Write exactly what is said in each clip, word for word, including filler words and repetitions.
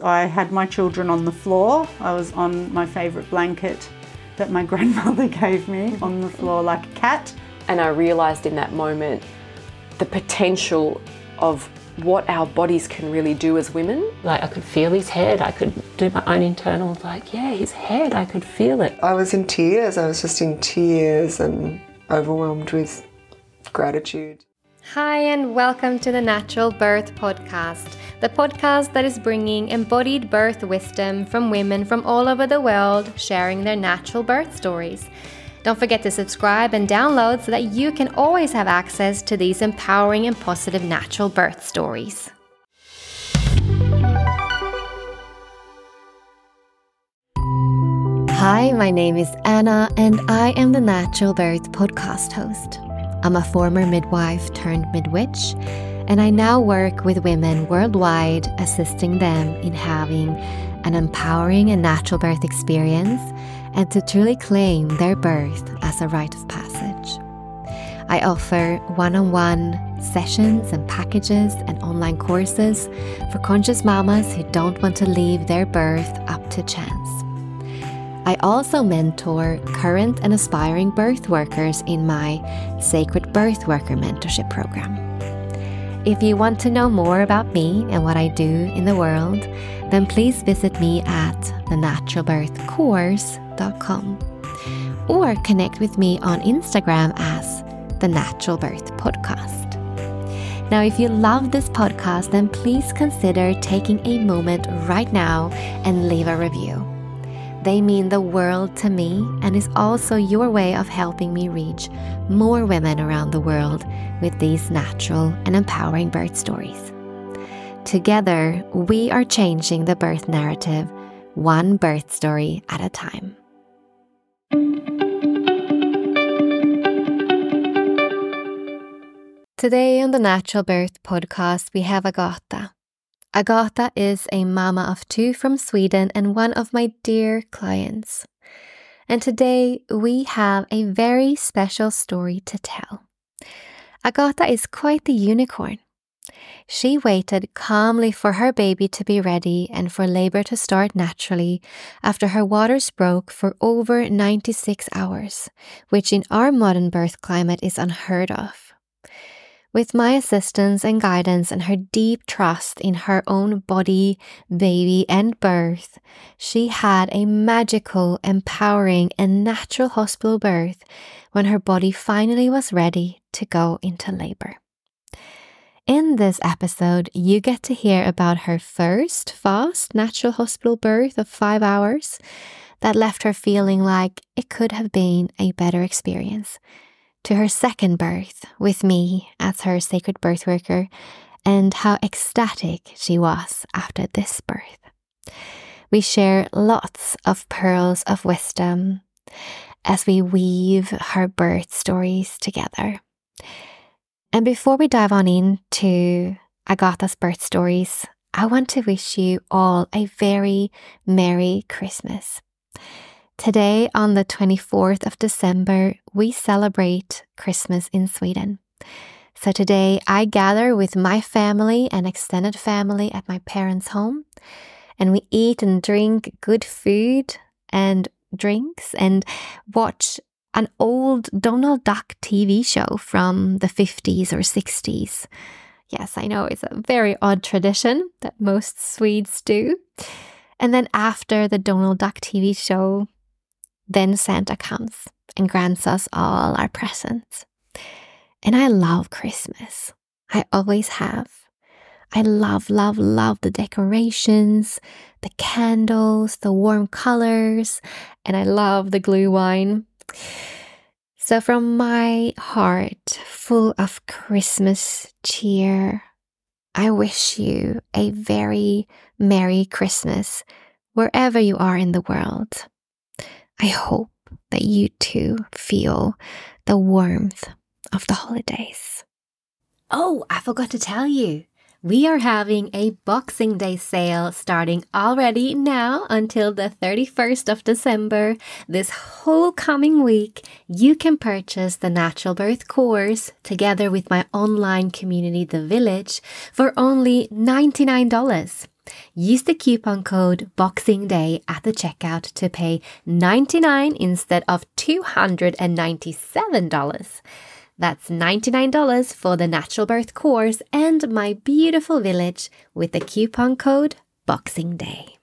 I had my children on the floor. I was on my favourite blanket that my grandmother gave me on the floor like a cat. And I realised in that moment the potential of what our bodies can really do as women. Like I could feel his head, I could do my own internal, like, yeah, his head, I could feel it. I was in tears, I was just in tears and overwhelmed with gratitude. Hi and welcome to the Natural Birth Podcast, the podcast that is bringing embodied birth wisdom from women from all over the world sharing their natural birth stories. Don't forget to subscribe and download so that you can always have access to these empowering and positive natural birth stories. Hi, my name is Anna and I am the Natural Birth Podcast host. I'm a former midwife turned midwitch, and I now work with women worldwide, assisting them in having an empowering and natural birth experience and to truly claim their birth as a rite of passage. I offer one-on-one sessions and packages and online courses for conscious mamas who don't want to leave their birth up to chance. I also mentor current and aspiring birth workers in my Sacred Birth Worker Mentorship Program. If you want to know more about me and what I do in the world, then please visit me at the natural birth course dot com or connect with me on Instagram as the Natural Birth Podcast. Now, if you love this podcast, then please consider taking a moment right now and leave a review. They mean the world to me and is also your way of helping me reach more women around the world with these natural and empowering birth stories. Together, we are changing the birth narrative, one birth story at a time. Today on the Natural Birth Podcast, we have Agata. Agata is a mama of two from Sweden and one of my dear clients. And today we have a very special story to tell. Agata is quite the unicorn. She waited calmly for her baby to be ready and for labor to start naturally after her waters broke for over ninety-six hours, which in our modern birth climate is unheard of. With my assistance and guidance and her deep trust in her own body, baby, and birth, she had a magical, empowering, and natural hospital birth when her body finally was ready to go into labor. In this episode, you get to hear about her first fast natural hospital birth of five hours that left her feeling like it could have been a better experience, to her second birth with me as her sacred birth worker and how ecstatic she was after this birth. We share lots of pearls of wisdom as we weave her birth stories together. And before we dive on into Agata's birth stories, I want to wish you all a very Merry Christmas. Today, on the twenty-fourth of December, we celebrate Christmas in Sweden. So today, I gather with my family and extended family at my parents' home, and we eat and drink good food and drinks and watch an old Donald Duck T V show from the fifties or sixties. Yes, I know it's a very odd tradition that most Swedes do. And then after the Donald Duck T V show, then Santa comes and grants us all our presents. And I love Christmas. I always have. I love, love, love the decorations, the candles, the warm colors, and I love the glühwein wine. So from my heart full of Christmas cheer, I wish you a very Merry Christmas wherever you are in the world. I hope that you too feel the warmth of the holidays. Oh, I forgot to tell you. We are having a Boxing Day sale starting already now until the thirty-first of December. This whole coming week, you can purchase the Natural Birth course together with my online community, The Village, for only ninety-nine dollars. Use the coupon code Boxing Day at the checkout to pay ninety-nine dollars instead of two hundred ninety-seven dollars. That's ninety-nine dollars for the Natural Birth course and my beautiful village with the coupon code Boxing Day.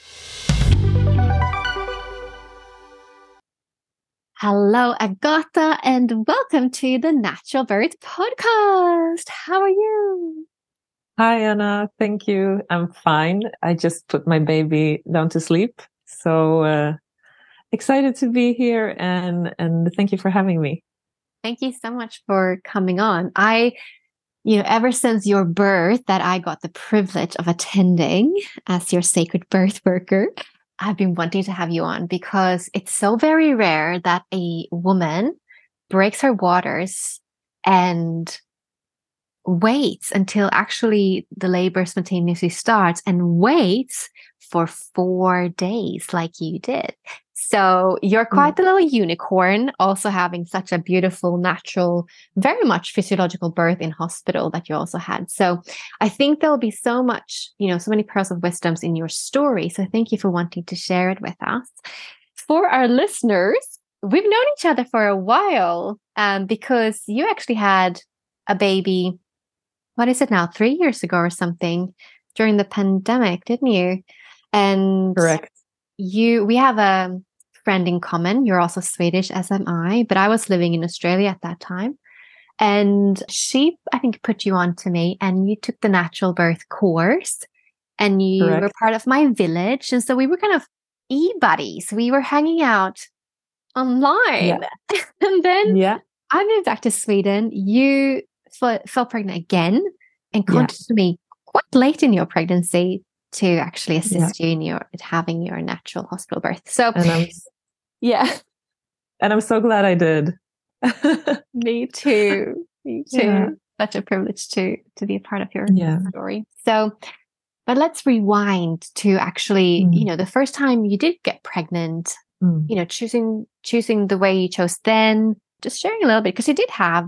Hello, Agata, and welcome to the Natural Birth podcast. How are you? Hi, Anna. Thank you. I'm fine. I just put my baby down to sleep. So uh, excited to be here, and, and thank you for having me. Thank you so much for coming on. I, you know, ever since your birth that I got the privilege of attending as your sacred birth worker, I've been wanting to have you on because it's so very rare that a woman breaks her waters and waits until actually the labor spontaneously starts and waits for four days like you did. So you're quite mm. a little unicorn, also having such a beautiful, natural, very much physiological birth in hospital that you also had. So I think there'll be so much, you know, so many pearls of wisdoms in your story. So thank you for wanting to share it with us. For our listeners, we've known each other for a while um, because you actually had a baby, what is it now, three years ago or something, during the pandemic, didn't you? And correct. You, we have a friend in common. You're also Swedish, as am I, but I was living in Australia at that time. And she, I think, put you on to me, and you took the Natural Birth course, and you correct. Were part of my village. And so we were kind of e-buddies. We were hanging out online. Yeah. And then yeah. I moved back to Sweden. You f- fell pregnant again and contacted yeah. me quite late in your pregnancy to actually assist yeah. you in your having your natural hospital birth. So, and I'm, yeah, and I'm so glad I did. Me too. Me too. Yeah. Such a privilege to to be a part of your yeah. story. So, but let's rewind to actually, mm. you know, the first time you did get pregnant. Mm. You know, choosing choosing the way you chose then. Just sharing a little bit because you did have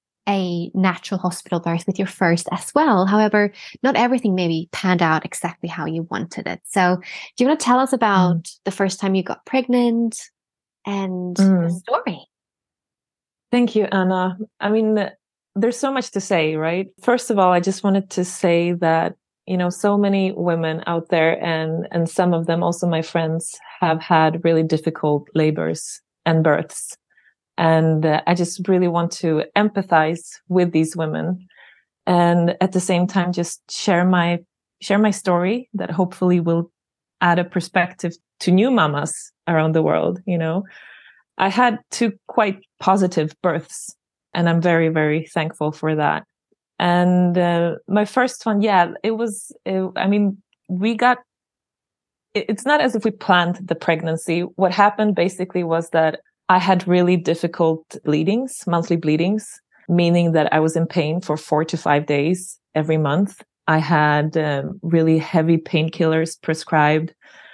a natural hospital birth with your first as well. However, not everything maybe panned out exactly how you wanted it. So do you want to tell us about mm. the first time you got pregnant and mm. the story? Thank you, Anna. I mean, there's so much to say, right? First of all, I just wanted to say that, you know, so many women out there, and, and some of them also my friends, have had really difficult labors and births. And uh, I just really want to empathize with these women, and at the same time, just share my share my story that hopefully will add a perspective to new mamas around the world. You know, I had two quite positive births, and I'm very, very thankful for that. And uh, my first one, yeah, it was. It, I mean, we got. It, it's not as if we planned the pregnancy. What happened basically was that I had really difficult bleedings, monthly bleedings, meaning that I was in pain for four to five days every month. I had um, really heavy painkillers prescribed.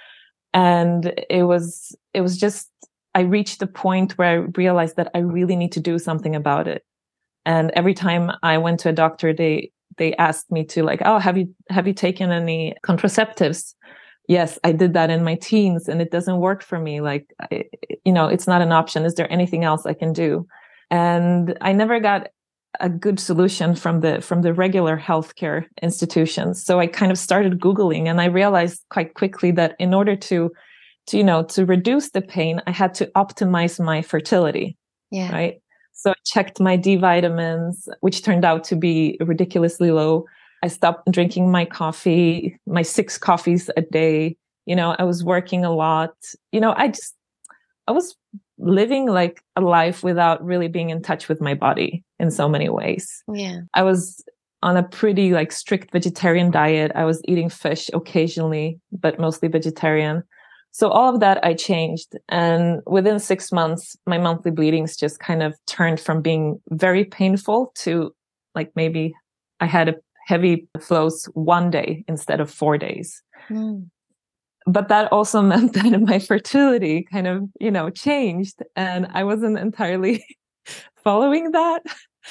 And it was, it was just, I reached a point where I realized that I really need to do something about it. And every time I went to a doctor, they, they asked me to like, oh, have you, have you taken any contraceptives? Yes, I did that in my teens and it doesn't work for me. Like, I, you know, it's not an option. Is there anything else I can do? And I never got a good solution from the, from the regular healthcare institutions. So I kind of started Googling, and I realized quite quickly that in order to, to, you know, to reduce the pain, I had to optimize my fertility. Yeah. Right. So I checked my D vitamins, which turned out to be ridiculously low. I stopped drinking my coffee, my six coffees a day. You know, I was working a lot. You know, I just, I was living like a life without really being in touch with my body in so many ways. Yeah. I was on a pretty like strict vegetarian diet. I was eating fish occasionally, but mostly vegetarian. So all of that I changed. And within six months, my monthly bleedings just kind of turned from being very painful to like maybe I had a heavy flows one day instead of four days. Mm. But that also meant that my fertility kind of, you know, changed, and I wasn't entirely following that.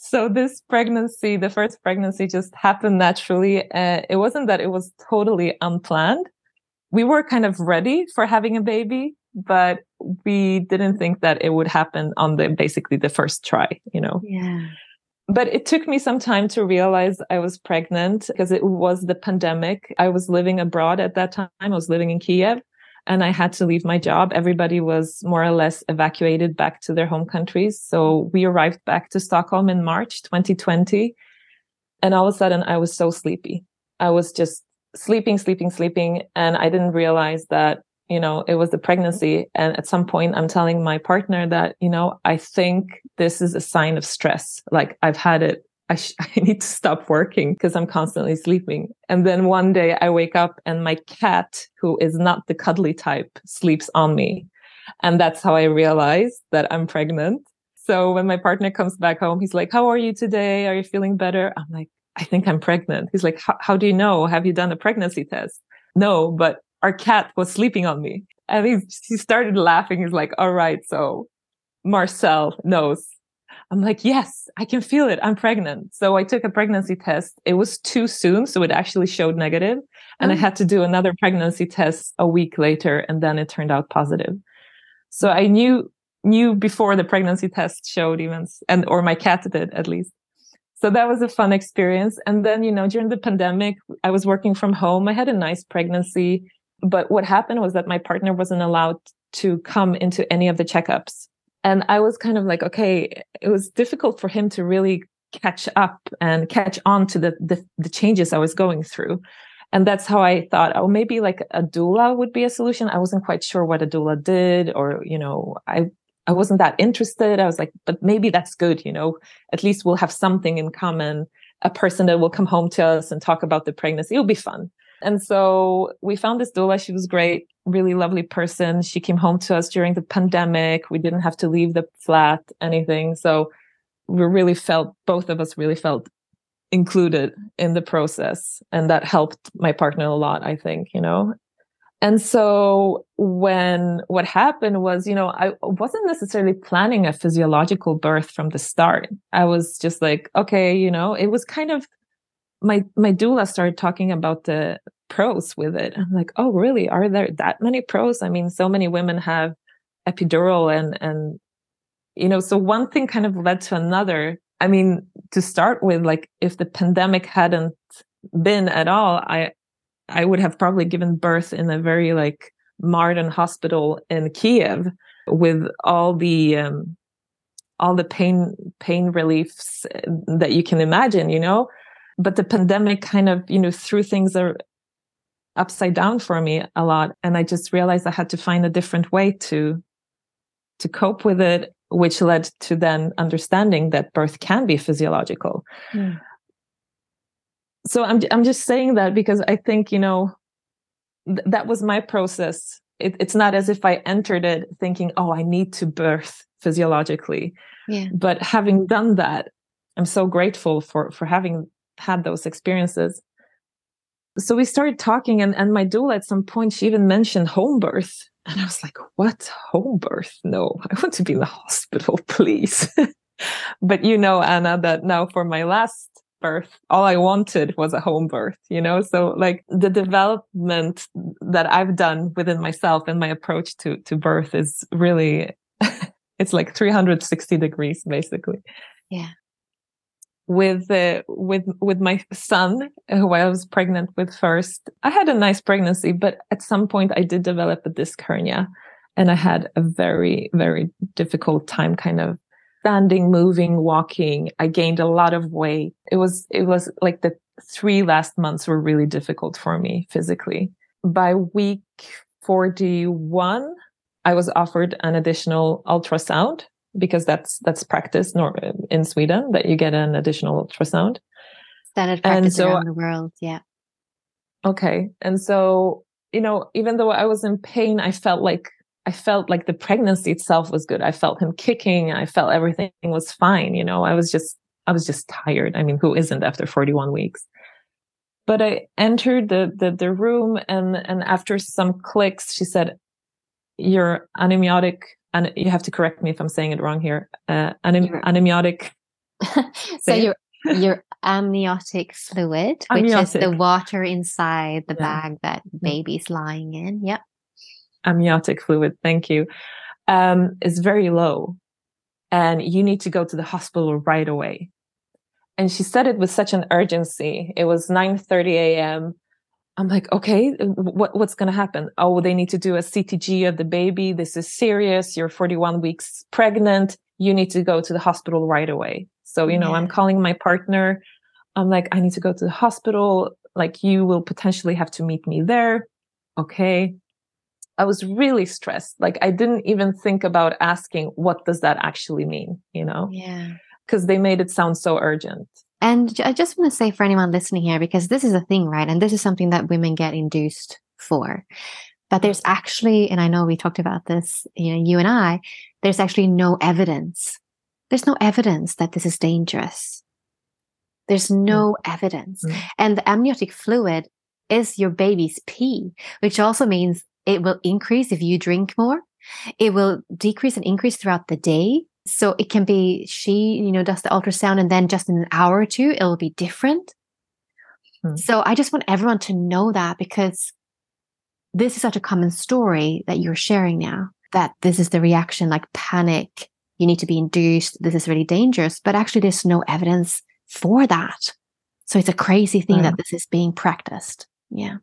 So this pregnancy, the first pregnancy just happened naturally. Uh, it wasn't that it was totally unplanned. We were kind of ready for having a baby, but we didn't think that it would happen on the basically the first try, you know. Yeah. But it took me some time to realize I was pregnant because it was the pandemic. I was living abroad at that time. I was living in Kiev and I had to leave my job. Everybody was more or less evacuated back to their home countries. So we arrived back to Stockholm in March twenty twenty. And all of a sudden I was so sleepy. I was just sleeping, sleeping, sleeping. And I didn't realize that, you know, it was the pregnancy. And at some point I'm telling my partner that, you know, I think this is a sign of stress. Like I've had it. I, sh- I need to stop working because I'm constantly sleeping. And then one day I wake up and my cat, who is not the cuddly type, sleeps on me. And that's how I realized that I'm pregnant. So when my partner comes back home, he's like, how are you today? Are you feeling better? I'm like, I think I'm pregnant. He's like, how do you know? Have you done a pregnancy test? No, but our cat was sleeping on me. And he, he started laughing. He's like, all right, so Marcel knows. I'm like, yes, I can feel it. I'm pregnant. So I took a pregnancy test. It was too soon. So it actually showed negative. And oh. I had to do another pregnancy test a week later. And then it turned out positive. So I knew, knew before the pregnancy test showed even, and, or my cat did at least. So that was a fun experience. And then, you know, during the pandemic, I was working from home. I had a nice pregnancy. But what happened was that my partner wasn't allowed to come into any of the checkups. And I was kind of like, okay, it was difficult for him to really catch up and catch on to the, the, the changes I was going through. And that's how I thought, oh, maybe like a doula would be a solution. I wasn't quite sure what a doula did, or, you know, I, I wasn't that interested. I was like, but maybe that's good. You know, at least we'll have something in common, a person that will come home to us and talk about the pregnancy. It'll be fun. And so we found this doula. She was great, really lovely person. She came home to us during the pandemic. We didn't have to leave the flat, anything. So we really felt, both of us really felt included in the process. And that helped my partner a lot, I think, you know. And so when what happened was, you know, I wasn't necessarily planning a physiological birth from the start. I was just like, okay, you know, it was kind of, my my doula started talking about the pros with it. I'm like, oh, really? Are there that many pros? I mean, so many women have epidural and, and, you know, so one thing kind of led to another. I mean, to start with, like, if the pandemic hadn't been at all, I, I would have probably given birth in a very like modern hospital in Kiev with all the, um, all the pain, pain reliefs that you can imagine, you know. But the pandemic kind of, you know, threw things are upside down for me a lot. And I just realized I had to find a different way to, to cope with it, which led to then understanding that birth can be physiological. Mm. So I'm, I'm just saying that because I think, you know, th- that was my process. It, it's not as if I entered it thinking, oh, I need to birth physiologically. Yeah. But having done that, I'm so grateful for, for having had those experiences. So we started talking, and, and my doula at some point, she even mentioned home birth. And I was like, what? Home birth? No, I want to be in the hospital, please. But you know, Anna, that now for my last birth, all I wanted was a home birth, you know? So like the development that I've done within myself and my approach to, to birth is really, it's like three hundred sixty degrees, basically. Yeah. With uh, with with my son, who I was pregnant with first, I had a nice pregnancy, but at some point I did develop a disc hernia, and I had a very, very difficult time kind of standing, moving, walking. I gained a lot of weight. It was it was like the three last months were really difficult for me physically. By week forty-one, I was offered an additional ultrasound, because that's that's practice in Sweden, that you get an additional ultrasound. Standard practice so, around the world, yeah. Okay, and so, you know, even though I was in pain, I felt like I felt like the pregnancy itself was good. I felt him kicking. I felt everything was fine. You know, I was just I was just tired. I mean, who isn't after forty-one weeks? But I entered the the, the room, and and after some clicks, she said, "You're anemiotic." And you have to correct me if I'm saying it wrong here. Uh, anem- anemiotic So your your amniotic fluid, which Amniotic. is the water inside the Yeah. bag that baby's lying in. Yep. Amniotic fluid, thank you, um, is very low. And you need to go to the hospital right away. And she said it with such an urgency. It was nine thirty a.m. I'm like, okay, what, what's going to happen? Oh, they need to do a C T G of the baby. This is serious. You're forty-one weeks pregnant. You need to go to the hospital right away. So, you know, Yeah. I'm calling my partner. I'm like, I need to go to the hospital. Like, you will potentially have to meet me there. Okay. I was really stressed. Like, I didn't even think about asking, what does that actually mean? You know, Yeah. because they made it sound so urgent. And I just want to say for anyone listening here, because this is a thing, right? And this is something that women get induced for. But there's actually, and I know we talked about this, you know, you and I, there's actually no evidence. There's no evidence that this is dangerous. There's no mm. evidence. Mm. And the amniotic fluid is your baby's pee, which also means it will increase if you drink more. It will decrease and increase throughout the day. So it can be she, you know, does the ultrasound and then just in an hour or two, it'll be different. Hmm. So I just want everyone to know that, because this is such a common story that you're sharing now, that this is the reaction, like panic, you need to be induced, this is really dangerous, but actually there's no evidence for that. So it's a crazy thing right. that this is being practiced. Yeah.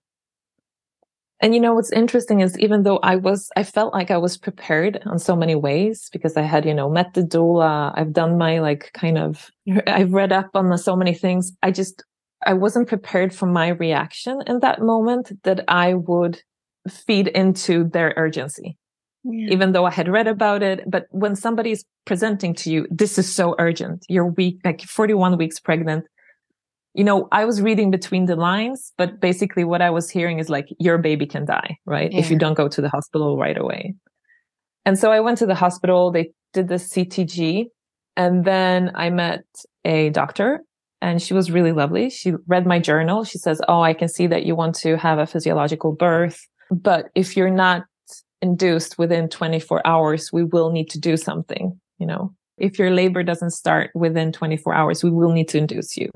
And you know, what's interesting is even though I was, I felt like I was prepared on so many ways, because I had, you know, met the doula, I've done my like kind of, I've read up on the, so many things. I just, I wasn't prepared for my reaction in that moment, that I would feed into their urgency, yeah. even though I had read about it. But when somebody's presenting to you, this is so urgent, you're weak, like forty-one weeks pregnant. You know, I was reading between the lines, but basically what I was hearing is like, your baby can die, right? Yeah. If you don't go to the hospital right away. And so I went to the hospital, they did the C T G, and then I met a doctor, and she was really lovely. She read my journal. She says, oh, I can see that you want to have a physiological birth, but if you're not induced within twenty-four hours, we will need to do something. You know, if your labor doesn't start within twenty-four hours, we will need to induce you.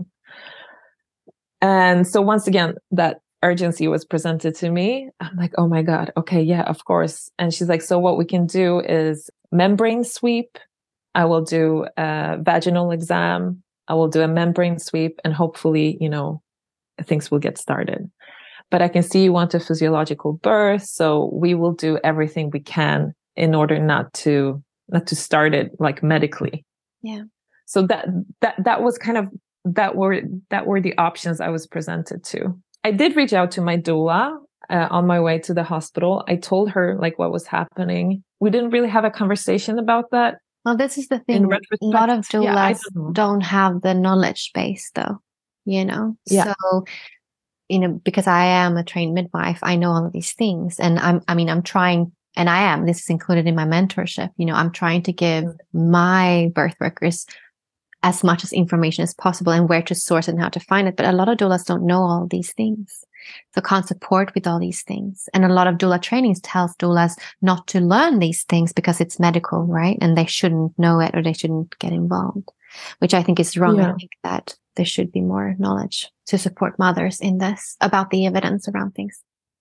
And so once again, that urgency was presented to me. I'm like, oh my God. Okay. Yeah, of course. And she's like, so what we can do is membrane sweep. I will do a vaginal exam. I will do a membrane sweep, and hopefully, you know, things will get started. But I can see you want a physiological birth. So we will do everything we can in order not to, not to start it like medically. Yeah. So that, that, that was kind of, that were that were the options I was presented to. I did reach out to my doula uh, on my way to the hospital. I told her like what was happening. We didn't really have a conversation about that. Well, this is the thing. A lot of doulas yeah, don't, don't have the knowledge base, though. You know, yeah. So you know, because I am a trained midwife, I know all of these things, and I'm. I mean, I'm trying, and I am. This is included in my mentorship. You know, I'm trying to give mm-hmm. my birth workers as much as information as possible, and where to source it and how to find it. But a lot of doulas don't know all these things. So can't support with all these things. And a lot of doula trainings tells doulas not to learn these things because it's medical, right? And they shouldn't know it, or they shouldn't get involved, which I think is wrong. Yeah. I think that there should be more knowledge to support mothers in this, about the evidence around things.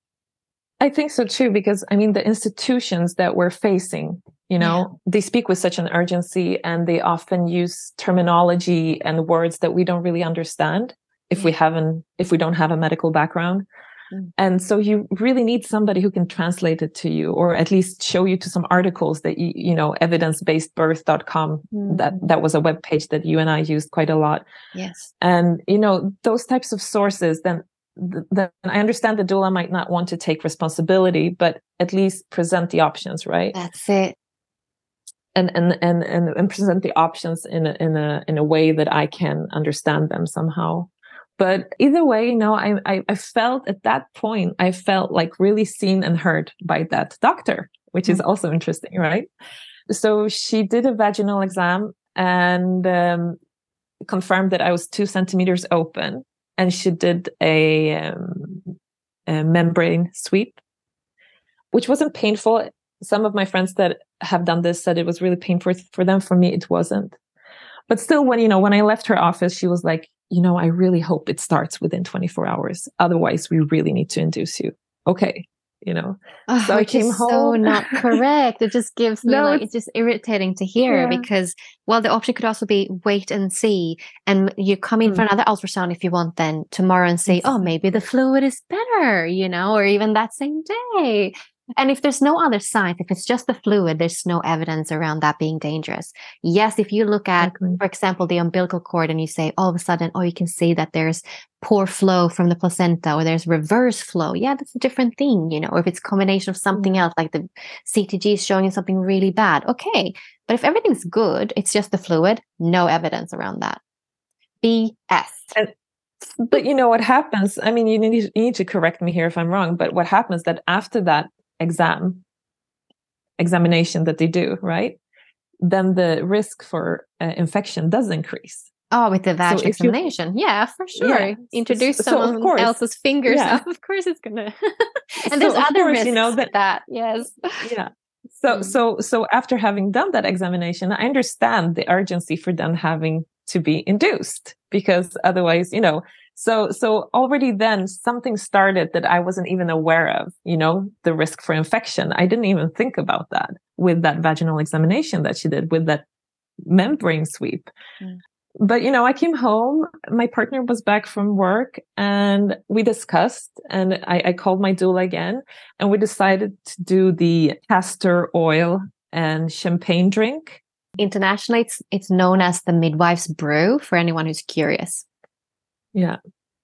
I think so too, because I mean, the institutions that we're facing, you know, yeah. they speak with such an urgency, and they often use terminology and words that we don't really understand if yeah. we haven't, if we don't have a medical background. Mm. And so you really need somebody who can translate it to you, or at least show you to some articles that, you, you know, evidence based birth dot com, mm. that, that was a web page that you and I used quite a lot. Yes. And, you know, those types of sources, then then I understand the doula might not want to take responsibility, but at least present the options, right? That's it. And and and and, and present the options in a, in a in a way that I can understand them somehow. But either way, you know, I, I I felt at that point, I felt like really seen and heard by that doctor, which mm-hmm. is also interesting, right? So she did a vaginal exam and um, confirmed that I was two centimeters open. And she did a, um, a membrane sweep, which wasn't painful. Some of my friends that have done this said it was really painful for them. For me, it wasn't. but still, when, you know, when I left her office, she was like, you know, I really hope it starts within twenty-four hours. Otherwise, we really need to induce you. Okay. You know, oh, so I which came is home. so not correct. It just gives me No, like, it's- it's just irritating to hear Yeah. because, well, the option could also be wait and see. And you come in Mm. for another ultrasound if you want then tomorrow and say, oh, maybe the fluid is better, you know, or even that same day. And if there's no other signs, if it's just the fluid, there's no evidence around that being dangerous. Yes, if you look at, Exactly. for example, the umbilical cord and you say all of a sudden, oh, you can see that there's poor flow from the placenta or there's reverse flow. Yeah, that's a different thing, you know, or if it's a combination of something else, like the C T G is showing you something really bad. Okay. But if everything's good, it's just the fluid, no evidence around that. B S. And, but you know what happens? I mean, you need, you need to correct me here if I'm wrong, but what happens that after that exam, examination that they do, right? Then the risk for uh, infection does increase. Oh, with the vag So if you- examination. Yeah, for sure. Yeah. Introduce So, of someone course. else's fingers Yeah. up. Of course it's going to. And So, there's of other course, risks you know, with that- that. Yes. Yeah. So, Mm. so, so after having done that examination, I understand the urgency for them having to be induced because otherwise, you know, so, so already then something started that I wasn't even aware of, you know, the risk for infection. I didn't even think about that with that vaginal examination that she did with that membrane sweep. Mm. But, you know, I came home, my partner was back from work and we discussed and I, I called my doula again and we decided to do the castor oil and champagne drink. Internationally, it's, it's known as the midwife's brew for anyone who's curious. Yeah.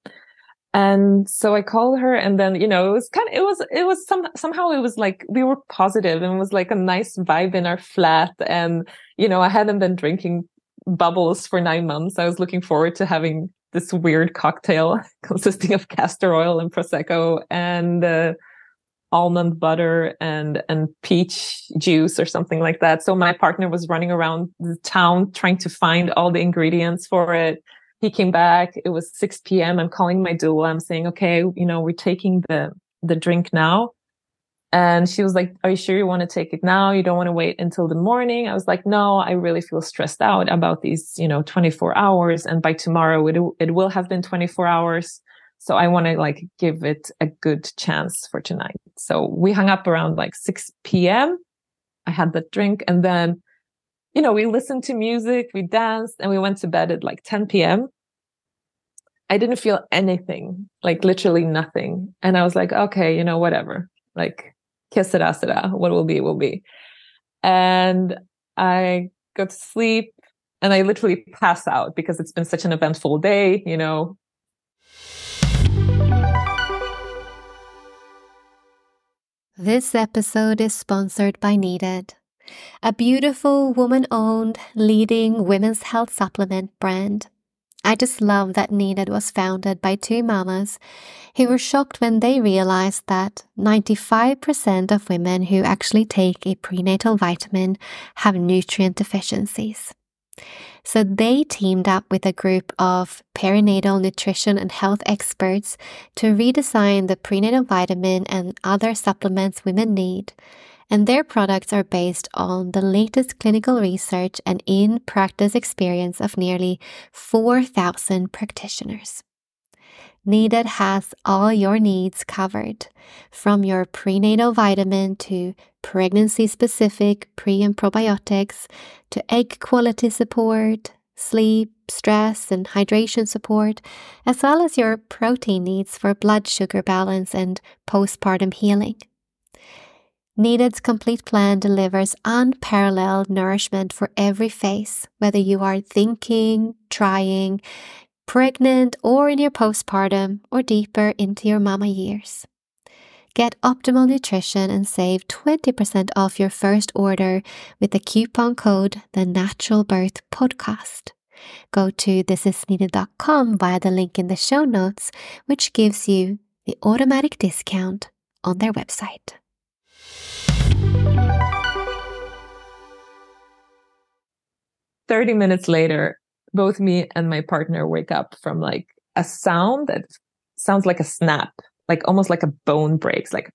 And so I called her and then, you know, it was kind of, it was, it was some, somehow it was like, we were positive and it was like a nice vibe in our flat. And, you know, I hadn't been drinking bubbles for nine months. I was looking forward to having this weird cocktail consisting of castor oil and Prosecco and uh, almond butter and, and peach juice or something like that. So my partner was running around the town trying to find all the ingredients for it. He came back. It was six p.m. I'm calling my doula. I'm saying, okay, you know, we're taking the, the drink now. And she was like, are you sure you want to take it now? You don't want to wait until the morning? I was like, no, I really feel stressed out about these, you know, twenty-four hours. And by tomorrow, it, it will have been twenty-four hours. So I want to like give it a good chance for tonight. So we hung up around like six p.m. I had that drink and then, you know, we listened to music, we danced and we went to bed at like ten p.m. I didn't feel anything, like literally nothing. And I was like, okay, you know, whatever, like, que sera, sera. What will be, will be. And I go to sleep and I literally pass out because it's been such an eventful day, you know. This episode is sponsored by Needed, a beautiful woman-owned leading women's health supplement brand. I just love that Needed was founded by two mamas who were shocked when they realized that ninety-five percent of women who actually take a prenatal vitamin have nutrient deficiencies. So they teamed up with a group of perinatal nutrition and health experts to redesign the prenatal vitamin and other supplements women need. And their products are based on the latest clinical research and in-practice experience of nearly four thousand practitioners. Needed has all your needs covered, from your prenatal vitamin to pregnancy-specific pre- and probiotics, to egg quality support, sleep, stress, and hydration support, as well as your protein needs for blood sugar balance and postpartum healing. Needed's complete plan delivers unparalleled nourishment for every phase, whether you are thinking, trying, pregnant, or in your postpartum, or deeper into your mama years. Get optimal nutrition and save twenty percent off your first order with the coupon code The Natural Birth Podcast. Go to this is needed dot com via the link in the show notes, which gives you the automatic discount on their website. thirty minutes later, both me and my partner wake up from like a sound that sounds like a snap, like almost like a bone breaks, like,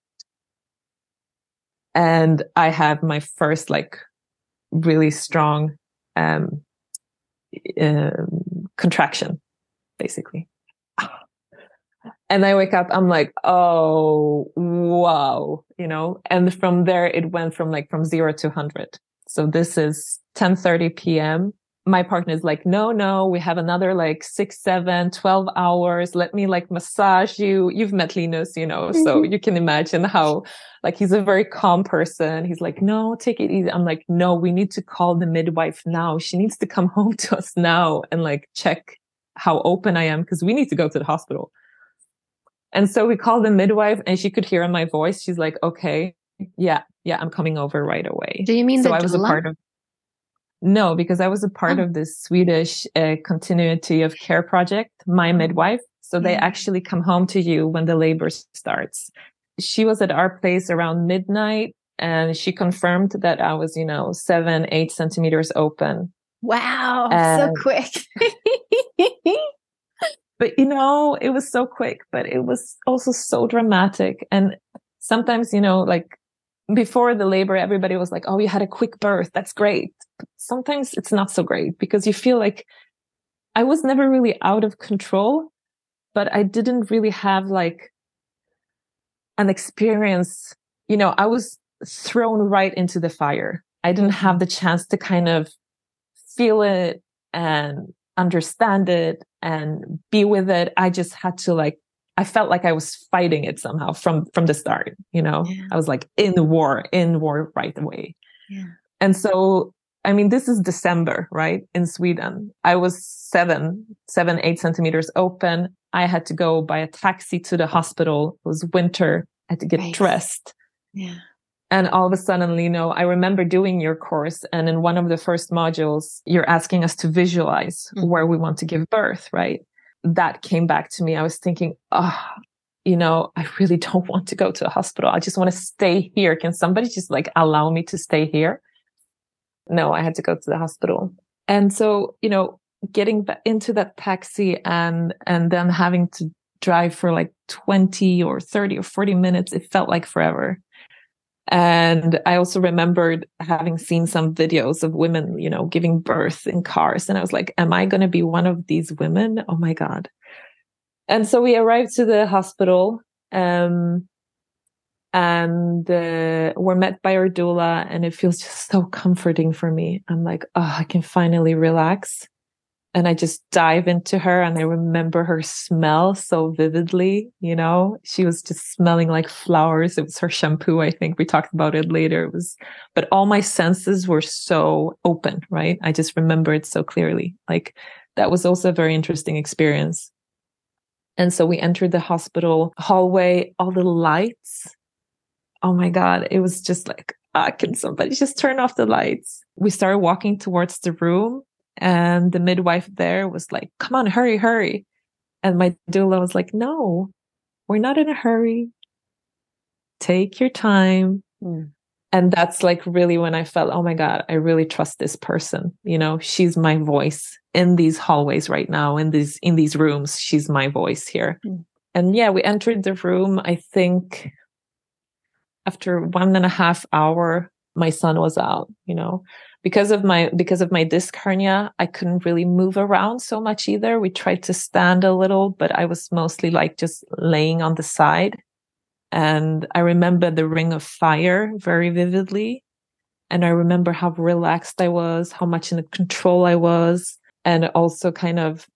and I have my first like really strong, um, um, contraction, basically. And I wake up, I'm like, oh, wow, you know, and from there, it went from like from zero to one hundred. So this is ten thirty p.m. My partner is like, no, no, we have another like six, seven, twelve hours. Let me like massage you. You've met Linus, you know, so you can imagine how like he's a very calm person. He's like, no, take it easy. I'm like, no, we need to call the midwife now. She needs to come home to us now and like check how open I am because we need to go to the hospital. And so we called the midwife and she could hear in my voice. She's like, okay, yeah, yeah, I'm coming over right away. Do you mean so the I was doula? a part of No, because I was a part Oh. of this Swedish uh, continuity of care project, My Midwife. So they Yeah. actually come home to you when the labor starts. She was at our place around midnight and she confirmed that I was, you know, seven, eight centimeters open. Wow, so And- quick. But, you know, it was so quick, but it was also so dramatic. And sometimes, you know, like before the labor, everybody was like, oh, you had a quick birth. That's great. But sometimes it's not so great because you feel like I was never really out of control, but I didn't really have like an experience. You know, I was thrown right into the fire. I didn't have the chance to kind of feel it and understand it and be with it. I just had to like, I felt like I was fighting it somehow from, from the start, you know, Yeah. I was like in the war, in war right away. Yeah. And so, I mean, this is December, right? In Sweden, I was seven, seven, eight centimeters open. I had to go by a taxi to the hospital. It was winter. I had to get Right. dressed. Yeah. And all of a sudden, you know, I remember doing your course. And in one of the first modules, you're asking us to visualize Mhm. where we want to give birth, right? That came back to me. I was thinking, oh, you know, I really don't want to go to a hospital. I just want to stay here. Can somebody just like allow me to stay here? No, I had to go to the hospital. And so, you know, getting back into that taxi and, and then having to drive for like twenty or thirty or forty minutes, it felt like forever. And I also remembered having seen some videos of women, you know, giving birth in cars. And I was like, am I going to be one of these women? Oh my God. And so we arrived to the hospital, um, and uh, we're met by our doula, and it feels just so comforting for me. I'm like, oh, I can finally relax. And I just dive into her, and I remember her smell so vividly. You know, she was just smelling like flowers. It was her shampoo. I think we talked about it later. It was, but all my senses were so open, right? I just remember it so clearly. Like that was also a very interesting experience. And so we entered the hospital hallway, all the lights. Oh my God. It was just like, ah, can somebody just turn off the lights? We started walking towards the room. And the midwife there was like, come on, hurry, hurry. And my doula was like, no, we're not in a hurry. Take your time. Mm. And that's like really when I felt, oh my God, I really trust this person. You know, she's my voice in these hallways right now, in these, in these rooms. She's my voice here. Mm. And yeah, we entered the room. I think after one and a half hour, my son was out, you know. Because of my because of my disc hernia, I couldn't really move around so much either. We tried to stand a little, but I was mostly like just laying on the side. And I remember the ring of fire very vividly. And I remember how relaxed I was, how much in control I was, and also kind of,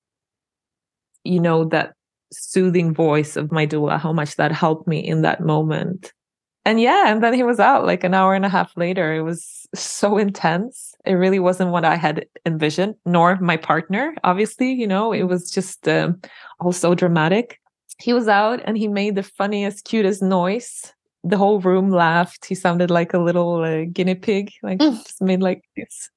you know, that soothing voice of my doula, how much that helped me in that moment. And yeah, and then he was out like an hour and a half later. It was so intense. It really wasn't what I had envisioned, nor my partner, obviously, you know, it was just um, all so dramatic. He was out and he made the funniest, cutest noise. The whole room laughed. He sounded like a little uh, guinea pig, like Mm. just made like this.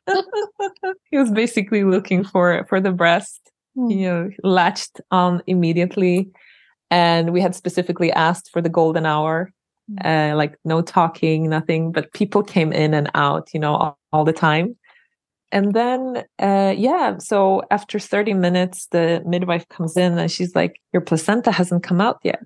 He was basically looking for, for the breast, Mm. you know, latched on immediately. And we had specifically asked for the golden hour. Uh, like no talking, nothing, but people came in and out, you know, all, all the time. And then, uh, yeah, so after thirty minutes, the midwife comes in and she's like, your placenta hasn't come out yet.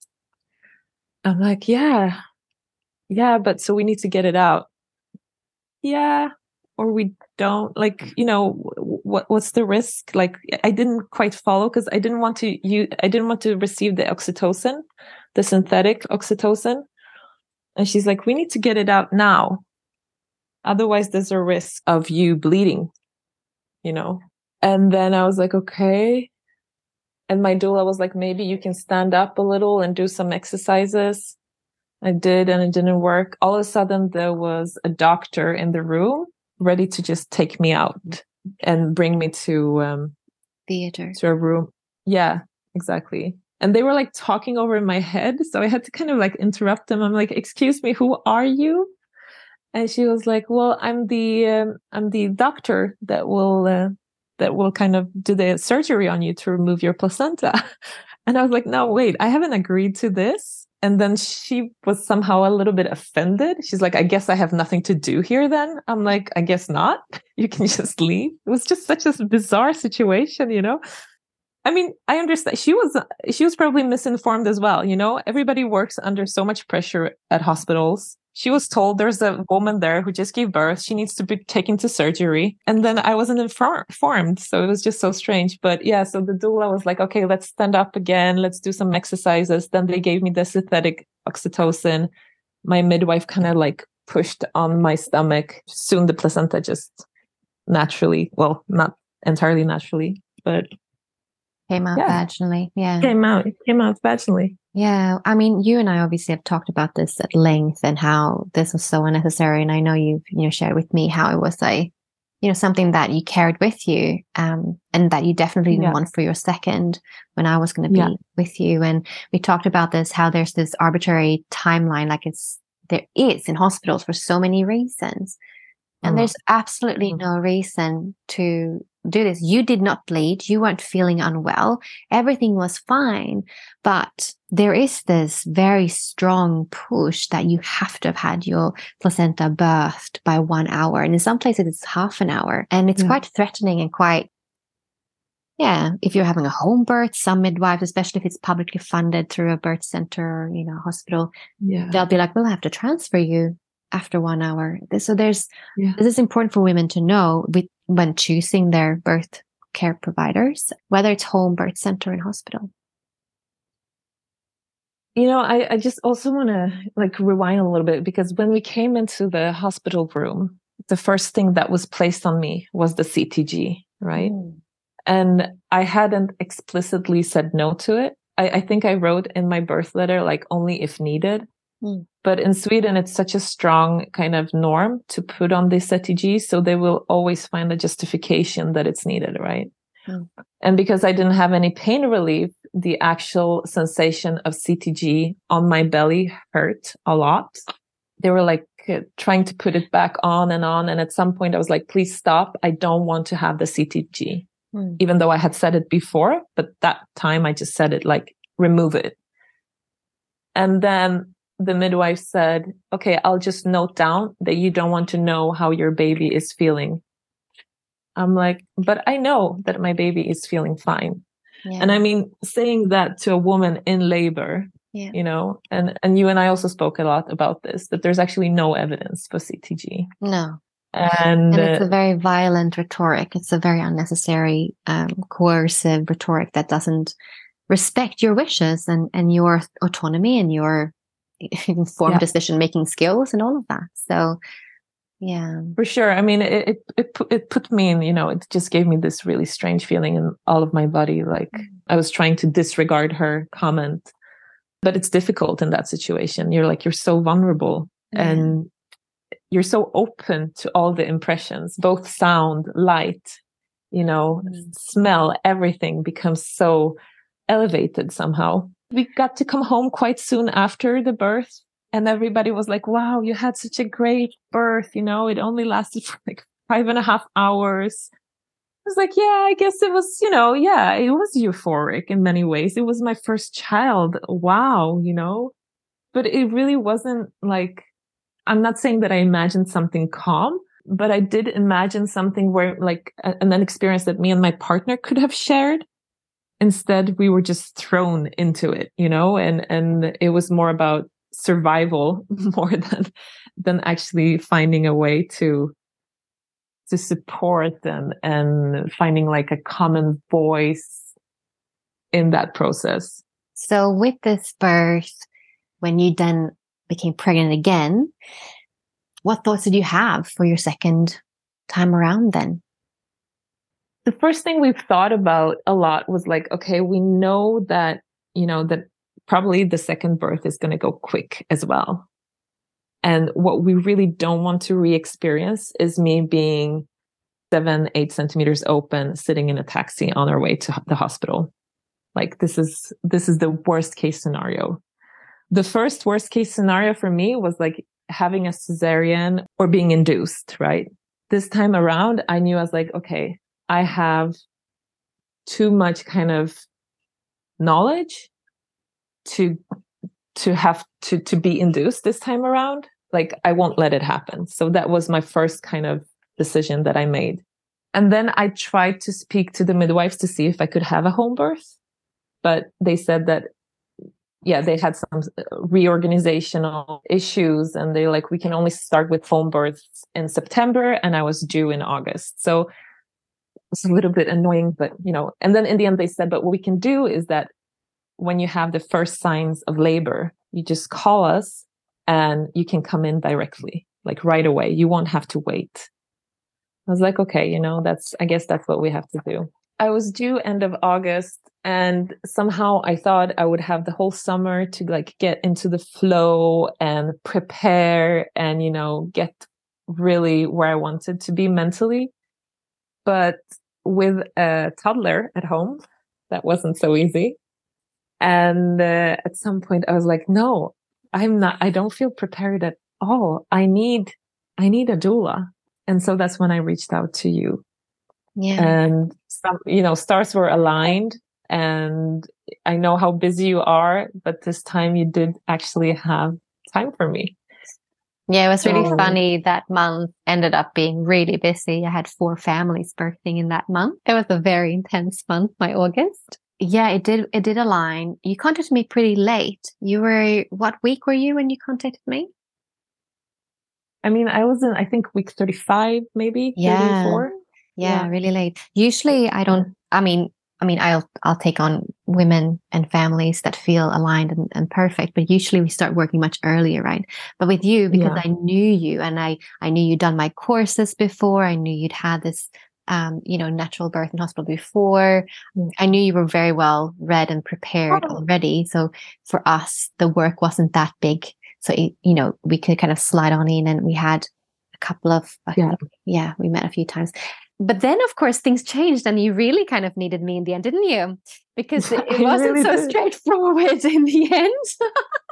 I'm like, yeah, yeah, but so we need to get it out. Yeah, or we don't, like, you know, what what's the risk? Like, I didn't quite follow because I didn't want to you I didn't want to receive the oxytocin, the synthetic oxytocin. And she's like, we need to get it out now. Otherwise, there's a risk of you bleeding, you know? And then I was like, okay. And my doula was like, maybe you can stand up a little and do some exercises. I did, and it didn't work. All of a sudden, there was a doctor in the room ready to just take me out and bring me to um, theater to a room. Yeah, exactly. And they were like talking over my head, so I had to kind of like interrupt them. I'm like, "Excuse me, who are you?" And she was like, "Well, I'm the um, I'm the doctor that will uh, that will kind of do the surgery on you to remove your placenta." And I was like, "No, wait, I haven't agreed to this." And then she was somehow a little bit offended. She's like, "I guess I have nothing to do here then." I'm like, "I guess not. You can just leave." It was just such a bizarre situation, you know? I mean, I understand. She was she was probably misinformed as well, you know? Everybody works under so much pressure at hospitals. She was told there's a woman there who just gave birth. She needs to be taken to surgery. And then I wasn't infor- informed. So it was just so strange. But yeah, so the doula was like, okay, let's stand up again. Let's do some exercises. Then they gave me the synthetic oxytocin. My midwife kind of like pushed on my stomach. Soon the placenta just naturally, well, not entirely naturally, but came out yeah. vaginally. Yeah. Came out. It came out vaginally. Yeah. I mean, you and I obviously have talked about this at length and how this was so unnecessary. And I know you've, you know, shared with me how it was a, you know, something that you carried with you, um, and that you definitely didn't Yeah. want for your second when I was going to be Yeah. with you. And we talked about this, how there's this arbitrary timeline, like it's, there is in hospitals for so many reasons. And Mm. there's absolutely Mm. no reason to do this. You did not bleed. You weren't feeling unwell. Everything was fine. But there is this very strong push that you have to have had your placenta birthed by one hour. And in some places, it's half an hour. And it's Yeah. quite threatening and quite, yeah, if you're having a home birth, some midwives, especially if it's publicly funded through a birth center, you know, hospital, Yeah. they'll be like, we'll have to transfer you after one hour. So there's, Yeah. this is important for women to know with, when choosing their birth care providers, whether it's home, birth center, and hospital. You know, I, I just also want to like rewind a little bit, because when we came into the hospital room, the first thing that was placed on me was the C T G, right? Mm. And I hadn't explicitly said no to it. I, I think I wrote in my birth letter, like, only if needed. Mm. But in Sweden, it's such a strong kind of norm to put on the C T G. So they will always find a justification that it's needed, right? Mm. And because I didn't have any pain relief, the actual sensation of C T G on my belly hurt a lot. They were like uh, trying to put it back on and on. And at some point I was like, please stop. I don't want to have the C T G. Mm. Even though I had said it before, but that time I just said it like, remove it. And then the midwife said, okay, I'll just note down that you don't want to know how your baby is feeling. I'm like, but I know that my baby is feeling fine. Yeah. And I mean, saying that to a woman in labor, Yeah. you know, and, and you and I also spoke a lot about this, that there's actually no evidence for C T G. No. And, And it's uh, a very violent rhetoric. It's a very unnecessary, um, coercive rhetoric that doesn't respect your wishes and, and your autonomy and your informed Yeah. decision-making skills and all of that. So, yeah. For sure. I mean, it, it, it, put, it put me in, you know, it just gave me this really strange feeling in all of my body. Like I was trying to disregard her comment, but it's difficult in that situation. You're like, you're so vulnerable Yeah. and you're so open to all the impressions, both sound, light, you know, Mm. smell, everything becomes so elevated somehow. We got to come home quite soon after the birth. And everybody was like, wow, you had such a great birth. You know, it only lasted for like five and a half hours. I was like, yeah, I guess it was, you know, yeah, it was euphoric in many ways. It was my first child. Wow, you know, but it really wasn't like, I'm not saying that I imagined something calm, but I did imagine something where like a, an experience that me and my partner could have shared. Instead, we were just thrown into it, you know, and, and it was more about survival more than, than actually finding a way to, to support and, and finding like a common voice in that process. So with this birth, when you then became pregnant again, what thoughts did you have for your second time around then? The first thing we've thought about a lot was like, okay, we know that, you know, that probably the second birth is going to go quick as well. And what we really don't want to re-experience is me being seven, eight centimeters open, sitting in a taxi on our way to the hospital. Like this is, this is the worst case scenario. The first worst case scenario for me was like having a cesarean or being induced, right? This time around, I knew I was like, okay, I have too much kind of knowledge to, to have to, to be induced this time around. Like I won't let it happen. So that was my first kind of decision that I made. And then I tried to speak to the midwives to see if I could have a home birth, but they said that, yeah, they had some reorganizational issues and they like, we can only start with home births in September, and I was due in August. So it's a little bit annoying, but you know, and then in the end they said, but what we can do is that when you have the first signs of labor, you just call us and you can come in directly, like right away. You won't have to wait. I was like, okay, you know, that's, I guess that's what we have to do. I was due end of August, and somehow I thought I would have the whole summer to like get into the flow and prepare and, you know, get really where I wanted to be mentally. But with a toddler at home, that wasn't so easy. And uh, at some point I was like, no, I'm not, I don't feel prepared at all. I need, I need a doula. And so that's when I reached out to you. Yeah. And some, you know, stars were aligned, and I know how busy you are, but this time you did actually have time for me. Yeah, it was really So- funny. That month ended up being really busy. I had four families birthing in that month. It was a very intense month, my August. Yeah, it did. It did align. You contacted me pretty late. You were, what week were you when you contacted me? I mean, I was in, I think, week thirty-five, maybe Yeah. thirty-four. Yeah, Yeah. really late. Usually I don't, I mean, I mean, I'll, I'll take on women and families that feel aligned and, and perfect, but usually we start working much earlier, right? But with you, because Yeah. I knew you and I, I knew you'd done my courses before. I knew you'd had this, um, you know, natural birth in hospital before. Mm. I knew you were very well read and prepared Oh. already. So for us, the work wasn't that big. So, it, you know, we could kind of slide on in, and we had a couple of, I Yeah. think, yeah, we met a few times. But then, of course, things changed, and you really kind of needed me in the end, didn't you? Because it, it I wasn't really so did. straightforward in the end.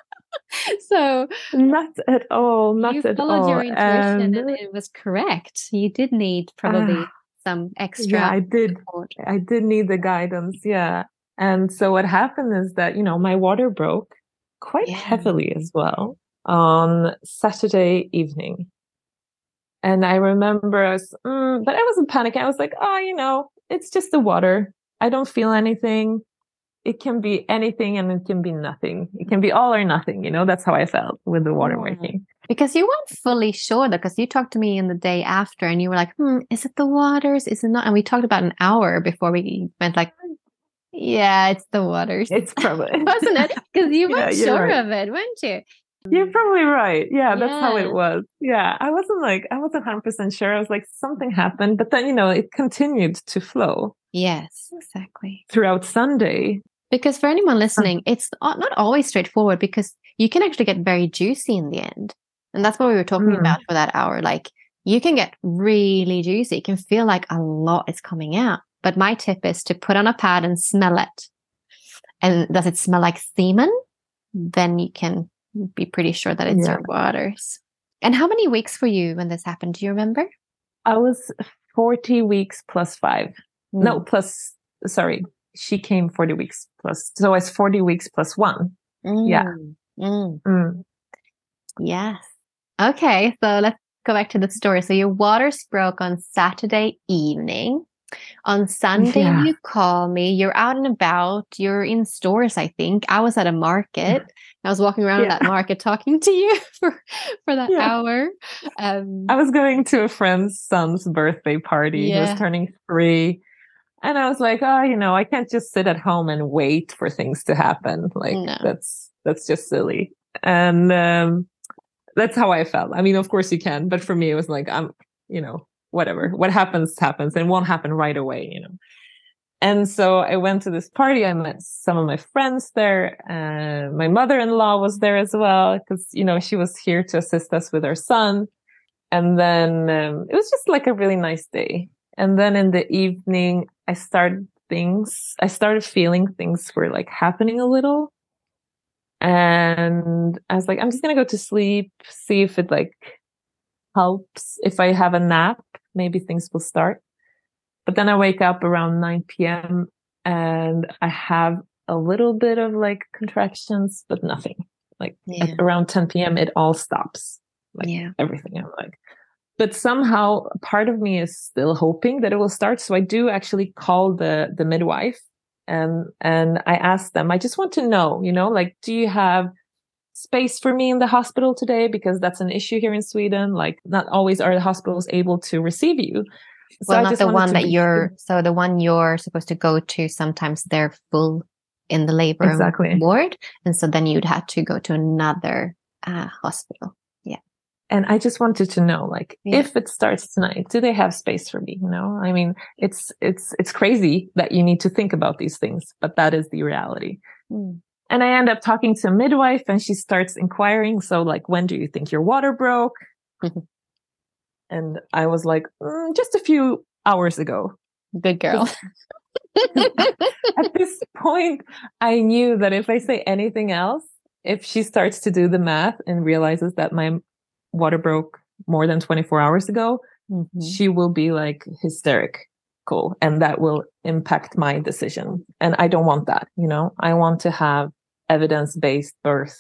So Not at all. Not you at followed all. your intuition, And, and it was correct. You did need probably Ah, some extra yeah, I did. support. I did need the guidance. Yeah. And so what happened is that, you know, my water broke quite Yeah. heavily as well on Saturday evening. And I remember I was, mm, but I wasn't panicking. I was like, oh, you know, it's just the water. I don't feel anything. It can be anything and it can be nothing. It can be all or nothing. You know, that's how I felt with the water Yeah. breaking. Because you weren't fully sure, though, because you talked to me in the day after, and you were like, hmm, is it the waters? Is it not? And we talked about an hour before we went like, yeah, it's the waters. It's probably, Wasn't it? Because you Yeah, weren't you're sure right. of it, weren't you? You're probably right. Yeah, that's how Yeah. it was. Yeah, I wasn't like, I wasn't one hundred percent sure. I was like, something happened. But then, you know, it continued to flow Yes, exactly. throughout Sunday. Because for anyone listening, it's not not always straightforward, because you can actually get very juicy in the end. And that's what we were talking Mm. about for that hour. Like, you can get really juicy. It can feel like a lot is coming out. But my tip is to put on a pad and smell it. And does it smell like semen? Then you can be pretty sure that it's Yeah. your waters. And how many weeks were you when this happened? Do you remember? I was forty weeks plus five. Mm. No, plus, sorry, she came forty weeks plus. So it's forty weeks plus one. yeah. Mm. Mm. Mm. Yes. Okay, so let's go back to the story. So your waters broke on Saturday evening. On Sunday, Yeah. you call me. You're out and about. You're in stores, I think. I was at a market. I was walking around Yeah. that market talking to you for, for that Yeah. hour. Um, I was going to a friend's son's birthday party. He was Yeah. turning three. And I was like, oh, you know, I can't just sit at home and wait for things to happen. Like No. that's, that's just silly. And, um, that's how I felt. I mean, of course you can, but for me, it was like, I'm, you know, whatever, what happens, happens, and won't happen right away, you know? And so I went to this party. I met some of my friends there. Uh, my mother-in-law was there as well, because, you know, she was here to assist us with our son. And then um, it was just like a really nice day. And then in the evening, I started things, I started feeling things were like happening a little. And I was like, I'm just going to go to sleep, see if it like helps. If I have a nap, maybe things will start. But then I wake up around nine p.m. and I have a little bit of like contractions, but nothing. Like Yeah. at around ten p.m. it all stops. Like Yeah. everything. I'm like, but somehow part of me is still hoping that it will start. So I do actually call the the midwife and and I ask them, I just want to know, you know, like, do you have space for me in the hospital today? Because that's an issue here in Sweden. Like not always are the hospitals able to receive you. So Well, I not just the wanted one to that be you're, sure. so the one you're supposed to go to, sometimes they're full in the labor Exactly. ward. And so then you'd have to go to another uh, hospital. Yeah. And I just wanted to know, like, Yeah. if it starts tonight, do they have space for me? You know, I mean, it's, it's, it's crazy that you need to think about these things, but that is the reality. Mm. And I end up talking to a midwife and she starts inquiring. So like, when do you think your water broke? And I was like, mm, just a few hours ago. Good girl. At this point, I knew that if I say anything else, if she starts to do the math and realizes that my water broke more than twenty-four hours ago, Mm-hmm. she will be like hysterical and that will impact my decision. And I don't want that, you know, I want to have evidence-based birth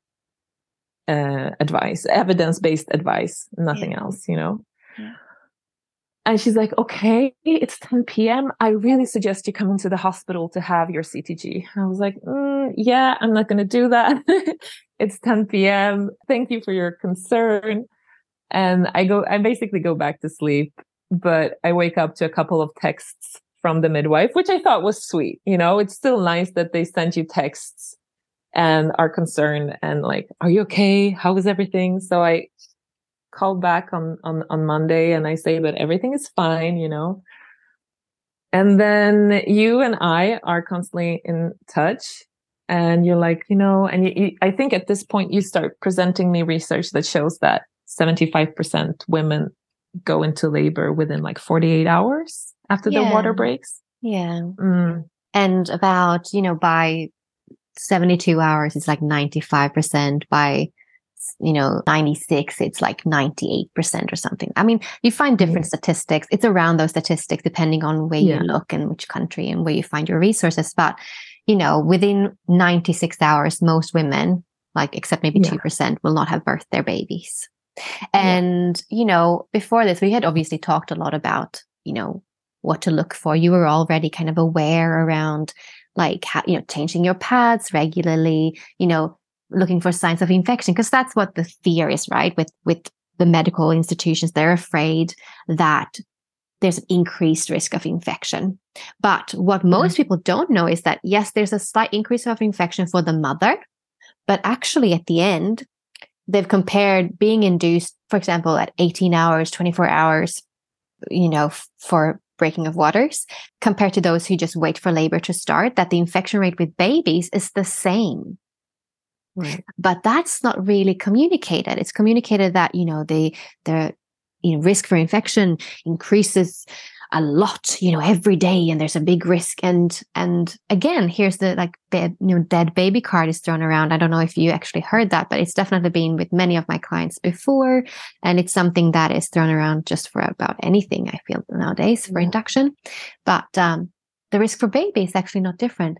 uh, advice, evidence-based advice, nothing Yeah. else, you know? Yeah. And she's like, okay, it's ten p.m. I really suggest you come into the hospital to have your C T G. I was like, mm, yeah, I'm not going to do that. It's ten p.m. Thank you for your concern. And I go, I basically go back to sleep, but I wake up to a couple of texts from the midwife, which I thought was sweet. You know, it's still nice that they send you texts and are concerned and like, are you okay? How is everything? So I call back on, on, on Monday and I say that everything is fine, you know. And then you and I are constantly in touch and you're like, you know, and you, you, I think at this point you start presenting me research that shows that seventy-five percent women go into labor within like forty-eight hours after Yeah. the water breaks. Yeah. Mm. And about, you know, by seventy-two hours, it's like ninety-five percent. By, you know, ninety-six, it's like ninety-eight percent or something. I mean, you find different Yeah. statistics. It's around those statistics depending on where Yeah. you look and which country and where you find your resources. But, you know, within ninety-six hours, most women, like except maybe Yeah. two percent, will not have birthed their babies. And, yeah. you know, before this, we had obviously talked a lot about, you know, what to look for. You were already kind of aware around like, how, you know, changing your pads regularly, you know, looking for signs of infection, because that's what the fear is, right? With, with the medical institutions, they're afraid that there's an increased risk of infection. But what most people don't know is that, yes, there's a slight increase of infection for the mother, but actually at the end, they've compared being induced, for example, at eighteen hours, twenty-four hours, you know, f- for breaking of waters, compared to those who just wait for labor to start, that the infection rate with babies is the same. Right. But that's not really communicated. It's communicated that, you know, the, the, you know, risk for infection increases a lot, you know, every day, and there's a big risk. And, and again, here's the like, bed, you know, dead baby card is thrown around. I don't know if you actually heard that, but it's definitely been with many of my clients before. And it's something that is thrown around just for about anything, I feel nowadays, for Yeah. induction. But, um, the risk for baby is actually not different.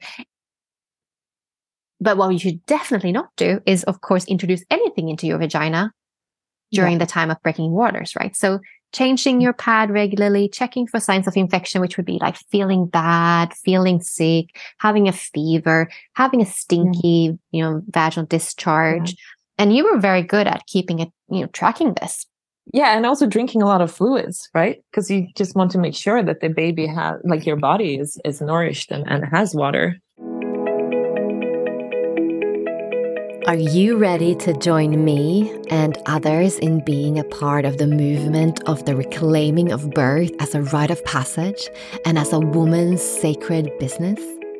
But what you should definitely not do is, of course, introduce anything into your vagina during Yeah. the time of breaking waters, right? So changing your pad regularly, checking for signs of infection, which would be like feeling bad, feeling sick, having a fever, having a stinky, yeah. you know, vaginal discharge. Yeah. And you were very good at keeping it, you know, tracking this. Yeah. And also drinking a lot of fluids, right? Because you just want to make sure that the baby has, like your body is, is nourished and, and has water. Are you ready to join me and others in being a part of the movement of the reclaiming of birth as a rite of passage and as a woman's sacred business?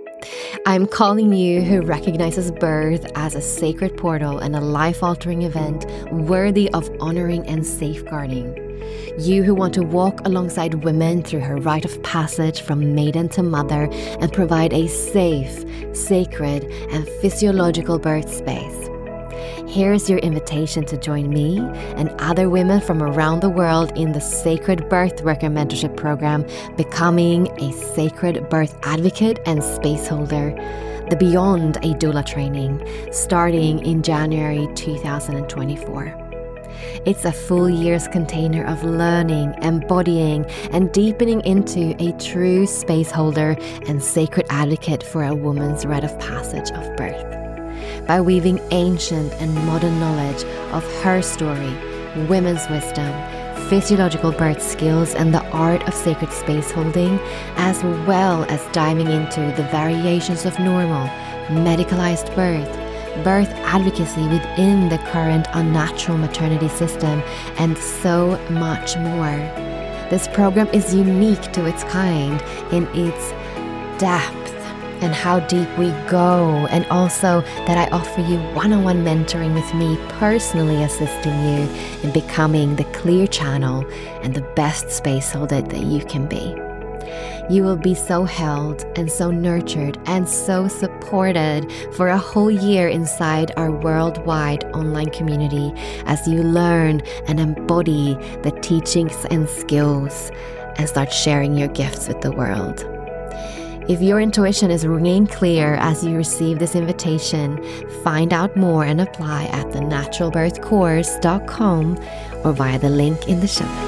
I'm calling you who recognizes birth as a sacred portal and a life-altering event worthy of honoring and safeguarding. You who want to walk alongside women through her rite of passage from maiden to mother and provide a safe, sacred, and physiological birth space. Here's your invitation to join me and other women from around the world in the Sacred Birth Worker Mentorship Program, Becoming a Sacred Birth Advocate and Space Holder, the Beyond a Doula training, starting in January two thousand twenty-four. It's a full year's container of learning, embodying, and deepening into a true space holder and sacred advocate for a woman's rite of passage of birth. By weaving ancient and modern knowledge of her story, women's wisdom, physiological birth skills, and the art of sacred space holding, as well as diving into the variations of normal, medicalized birth, birth advocacy within the current unnatural maternity system, and so much more. This program is unique to its kind in its depth and how deep we go, and also that I offer you one-on-one mentoring with me, personally assisting you in becoming the clear channel and the best space holder that you can be. You will be so held and so nurtured and so supported for a whole year inside our worldwide online community as you learn and embody the teachings and skills and start sharing your gifts with the world. If your intuition is ringing clear as you receive this invitation, find out more and apply at the natural birth course dot com or via the link in the show notes.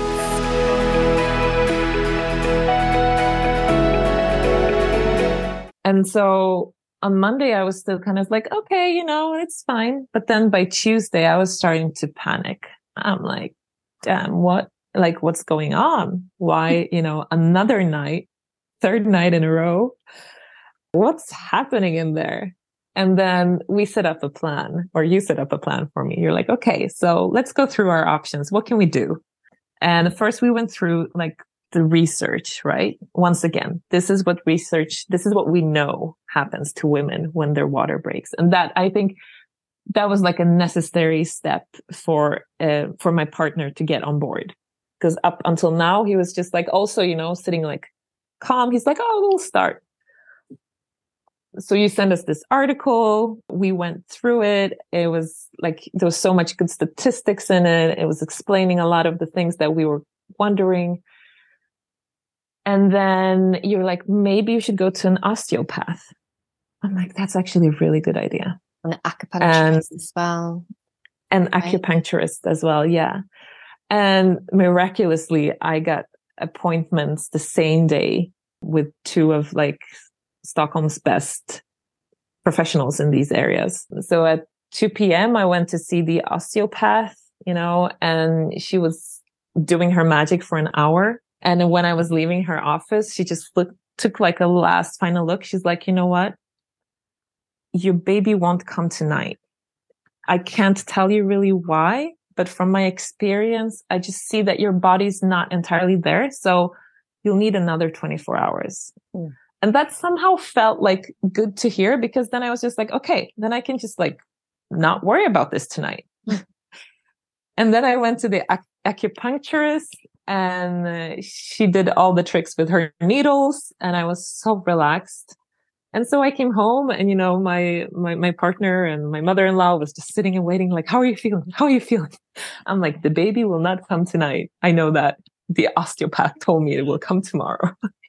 And so on Monday, I was still kind of like, okay, you know, it's fine. But then by Tuesday, I was starting to panic. I'm like, damn, what, like, what's going on? Why, you know, another night, third night in a row? What's happening in there? And then we set up a plan, or you set up a plan for me. You're like, okay, so let's go through our options. What can we do? And first we went through like the research, right? Once again, this is what research, this is what we know happens to women when their water breaks. And that, I think that was like a necessary step for, uh, for my partner to get on board. Because up until now, he was just like, also, you know, sitting like calm. He's like, oh, we'll start. So you sent us this article. We went through it. It was like, there was so much good statistics in it. It was explaining a lot of the things that we were wondering. And then you're like, maybe you should go to an osteopath. I'm like, that's actually a really good idea. An acupuncturist as well. An right? acupuncturist as well, yeah. And miraculously, I got appointments the same day with two of like Stockholm's best professionals in these areas. So at two p.m., I went to see the osteopath, you know, and she was doing her magic for an hour. And then when I was leaving her office, she just flipped, took like a last final look. She's like, you know what? Your baby won't come tonight. I can't tell you really why, but from my experience, I just see that your body's not entirely there. So you'll need another twenty-four hours. Mm. And that somehow felt like good to hear, because then I was just like, okay, then I can just like not worry about this tonight. And then I went to the ac- acupuncturist, and uh, she did all the tricks with her needles, and I was so relaxed. And so I came home, and, you know, my, my, my partner and my mother-in-law was just sitting and waiting, like, how are you feeling? How are you feeling? I'm like, the baby will not come tonight. I know that. The osteopath told me it will come tomorrow.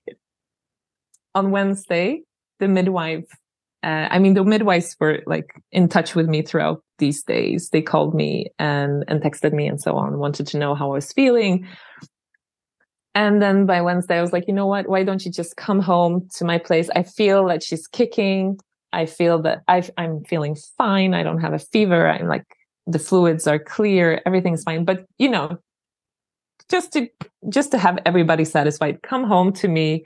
On Wednesday, the midwife, uh, I mean, the midwives were like in touch with me throughout these days. They called me and, and texted me and so on, wanted to know how I was feeling. And then by Wednesday, I was like, you know what? Why don't you just come home to my place? I feel that she's kicking. I feel that I've, I'm feeling fine. I don't have a fever. I'm like, the fluids are clear. Everything's fine. But, you know, just to, just to have everybody satisfied, come home to me,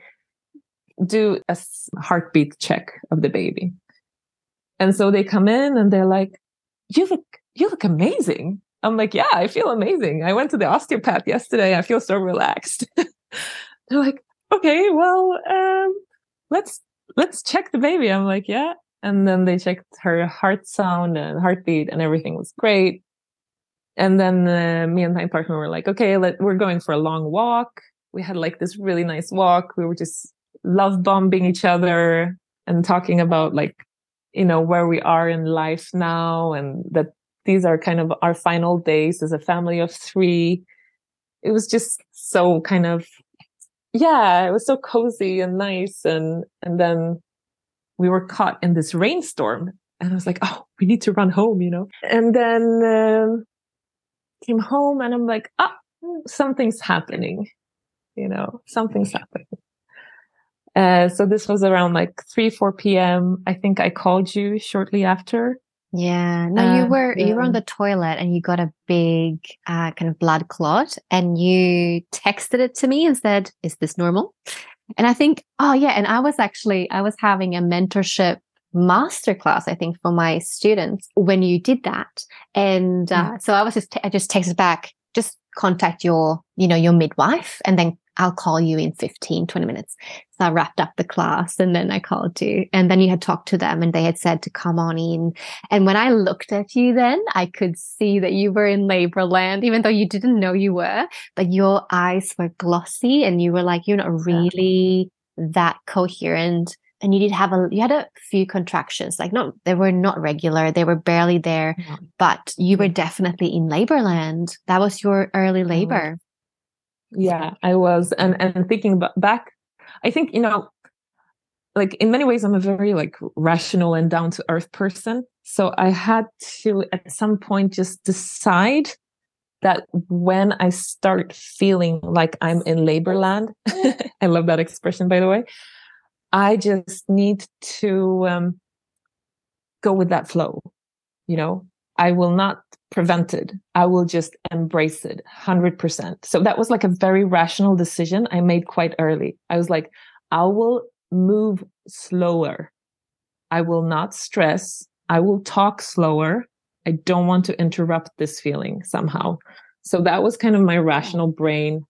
do a heartbeat check of the baby. And so they come in and they're like, you look, you look amazing. I'm like, yeah, I feel amazing. I went to the osteopath yesterday. I feel so relaxed. They're like, okay, well, um, let's, let's check the baby. I'm like, yeah. And then they checked her heart sound and heartbeat and everything was great. And then uh, me and my partner were like, okay, let, we're going for a long walk. We had like this really nice walk. We were just love bombing each other and talking about like, you know, where we are in life now and that these are kind of our final days as a family of three. It was just so kind of, yeah, it was so cozy and nice. And, and then we were caught in this rainstorm and I was like, oh, we need to run home, you know? And then um, came home and I'm like, ah, something's happening, you know, something's happening. Uh, so this was around like three, four p.m. I think I called you shortly after. Yeah. No, you Uh, were you were on yeah. the toilet and you got a big uh, kind of blood clot and you texted it to me and said, is this normal? And I think, oh yeah, and I was actually I was having a mentorship masterclass, I think, for my students when you did that. And uh, so I was just I just texted back, just contact your, you know, your midwife and then I'll call you in fifteen, twenty minutes. So I wrapped up the class and then I called you. And then you had talked to them and they had said to come on in. And when I looked at you then, I could see that you were in labor land, even though you didn't know you were. But your eyes were glossy and you were like, you're not really that coherent. And you did have a, you had a few contractions, like not, they were not regular. They were barely there, but you were definitely in labor land. That was your early labor. Yeah, I was. And, and thinking about back, I think, you know, like in many ways, I'm a very like rational and down to earth person. So I had to at some point just decide that when I start feeling like I'm in labor land, I love that expression, by the way, I just need to um, go with that flow. You know, I will not prevent it. I will just embrace it one hundred percent. So that was like a very rational decision I made quite early. I was like, I will move slower. I will not stress. I will talk slower. I don't want to interrupt this feeling somehow. So that was kind of my rational brain,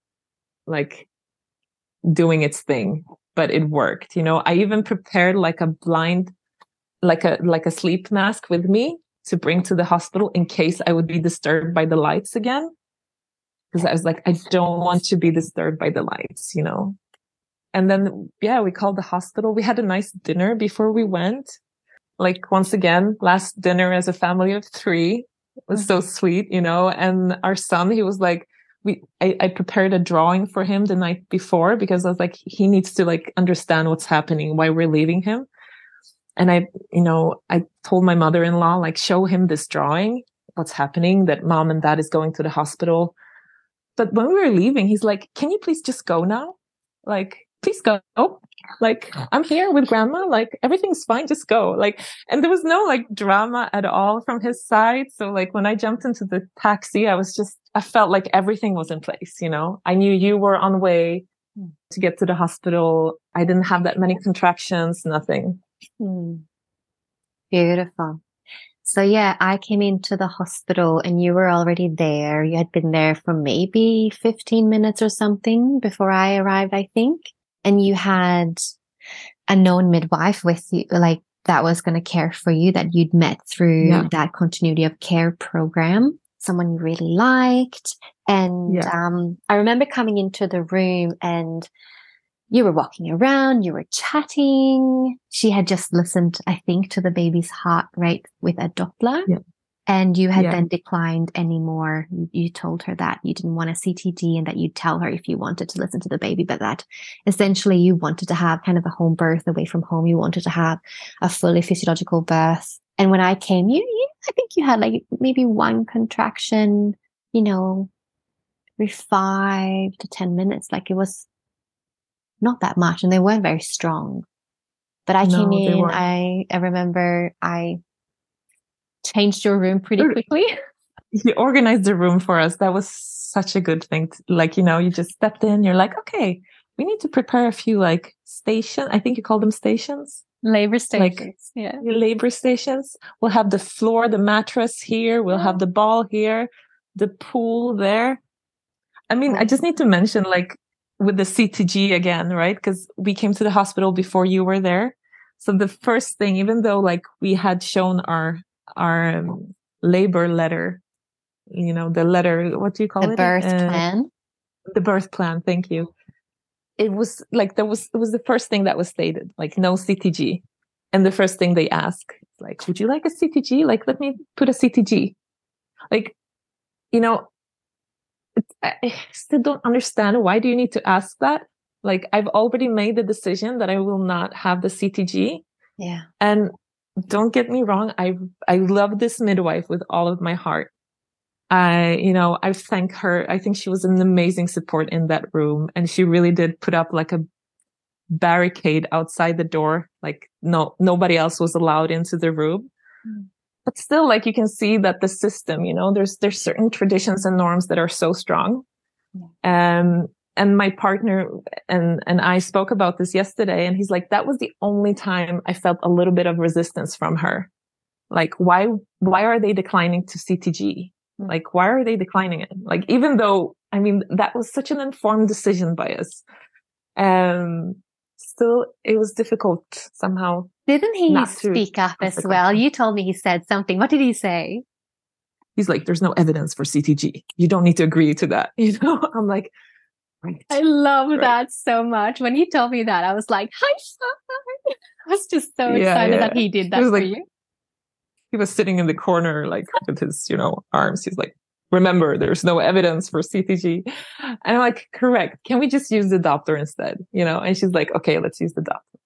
like doing its thing, but it worked. You know, I even prepared like a blind, like a, like a sleep mask with me to bring to the hospital in case I would be disturbed by the lights again. Because I was like, I don't want to be disturbed by the lights, you know? And then, yeah, we called the hospital. We had a nice dinner before we went. Like, once again, last dinner as a family of three. It was so sweet, you know? And our son, he was like, we, I, I prepared a drawing for him the night before because I was like, he needs to like understand what's happening, why we're leaving him. And I, you know, I told my mother-in-law, like, show him this drawing, what's happening, that mom and dad is going to the hospital. But when we were leaving, he's like, can you please just go now? Like, please go. Like, I'm here with grandma. Like, everything's fine. Just go. Like, and there was no like drama at all from his side. So like when I jumped into the taxi, I was just, I felt like everything was in place. You know, I knew you were on way to get to the hospital. I didn't have that many contractions, nothing. Hmm. Beautiful. So yeah, I came into the hospital and you were already there. You had been there for maybe fifteen minutes or something before I arrived, I think. And you had a known midwife with you, like that was going to care for you, that you'd met through Yeah. that continuity of care program, someone you really liked. And Yeah. um, I remember coming into the room and you were walking around, you were chatting. She had just listened, I think, to the baby's heart rate with a Doppler. Yeah. And you had Yeah. then declined any more. You, you told her that you didn't want a C T G and that you'd tell her if you wanted to listen to the baby, but that essentially you wanted to have kind of a home birth away from home. You wanted to have a fully physiological birth. And when I came, you, you I think you had like maybe one contraction, you know, maybe five to ten minutes. Like it was not that much, and they weren't very strong. But I No, came they in, weren't. I, I remember I changed your room pretty quickly. You organized the room for us. That was such a good thing. To, like, you know, you just stepped in, you're like, okay, we need to prepare a few like station. I think you call them stations. Labor stations. Like yeah. labor stations. We'll have the floor, the mattress here. We'll have the ball here, the pool there. I mean, I just need to mention like with the C T G again, right? Because we came to the hospital before you were there. So the first thing, even though like we had shown our, our um, labor letter, you know, the letter, what do you call The it? birth Uh, plan. The birth plan. Thank you. It was like, that was, it was the first thing that was stated, like no C T G. And the first thing they ask, like, would you like a C T G? Like, let me put a C T G. Like, you know, it's, I still don't understand. Why do you need to ask that? Like, I've already made the decision that I will not have the C T G. Yeah. And don't get me wrong. I, I love this midwife with all of my heart. I, you know, I thank her. I think she was an amazing support in that room. And she really did put up like a barricade outside the door. Like no, nobody else was allowed into the room. Mm. But still, like you can see that the system, you know, there's, there's certain traditions and norms that are so strong. Yeah. Um, and my partner and, and I spoke about this yesterday, and he's like, that was the only time I felt a little bit of resistance from her. Like, why, why are they declining to C T G? Mm. Like, why are they declining it? Like, even though, I mean, that was such an informed decision by us. Um, still, it was difficult somehow. Didn't he speak up as well? You told me he said something. What did he say? He's like, there's no evidence for C T G. You don't need to agree to that. You know, I'm like, right. I love right. that so much. When he told me that, I was like, hi, I was just so yeah, excited yeah. that he did that for like, you. He was sitting in the corner, like with his, you know, arms. He's like, remember, there's no evidence for C T G. And I'm like, correct. Can we just use the Doppler instead? You know? And she's like, okay, let's use the Doppler.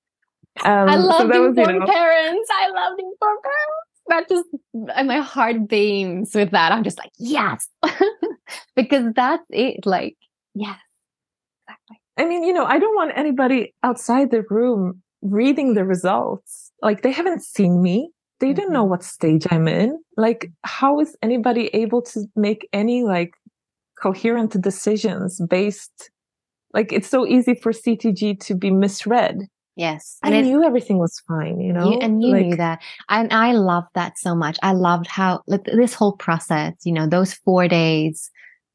Um, I love so that informed was, you know, parents. I love informed parents. That just, and my heart beams with that. I'm just like, yes, because that's it. Like, yes, exactly. I mean, you know, I don't want anybody outside the room reading the results. Like, they haven't seen me. They mm-hmm. don't know what stage I'm in. Like, how is anybody able to make any like coherent decisions based? Like, it's so easy for C T G to be misread. Yes. And I knew everything was fine, you know? You, and you like, knew that. And I loved that so much. I loved how, like, this whole process, you know, those four days,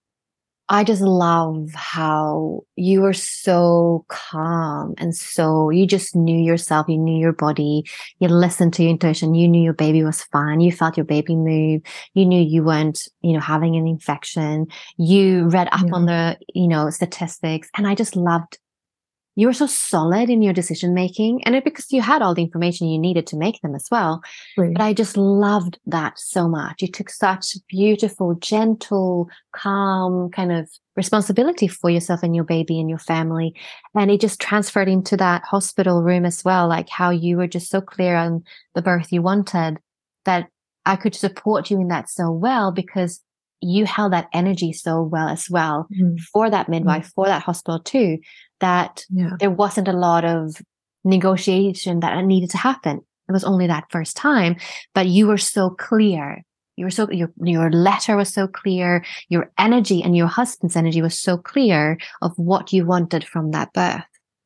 I just love how you were so calm and so you just knew yourself, you knew your body, you listened to your intuition, you knew your baby was fine, you felt your baby move, you knew you weren't, you know, having an infection, you read up yeah. on the, you know, statistics. And I just loved, you were so solid in your decision making, and it because you had all the information you needed to make them as well. Right. But I just loved that so much. You took such beautiful, gentle, calm kind of responsibility for yourself and your baby and your family. And it just transferred into that hospital room as well, like how you were just so clear on the birth you wanted, that I could support you in that so well because you held that energy so well as well mm. for that midwife, mm. for that hospital too, that yeah. there wasn't a lot of negotiation that needed to happen. It was only that first time, but you were so clear. You were so, your, your letter was so clear. Your energy and your husband's energy was so clear of what you wanted from that birth.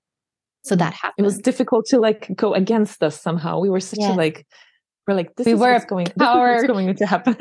So that happened. It was difficult to like go against us somehow. We were such yes. a like, we're like, this, we is, were what's going, this is what's going to happen.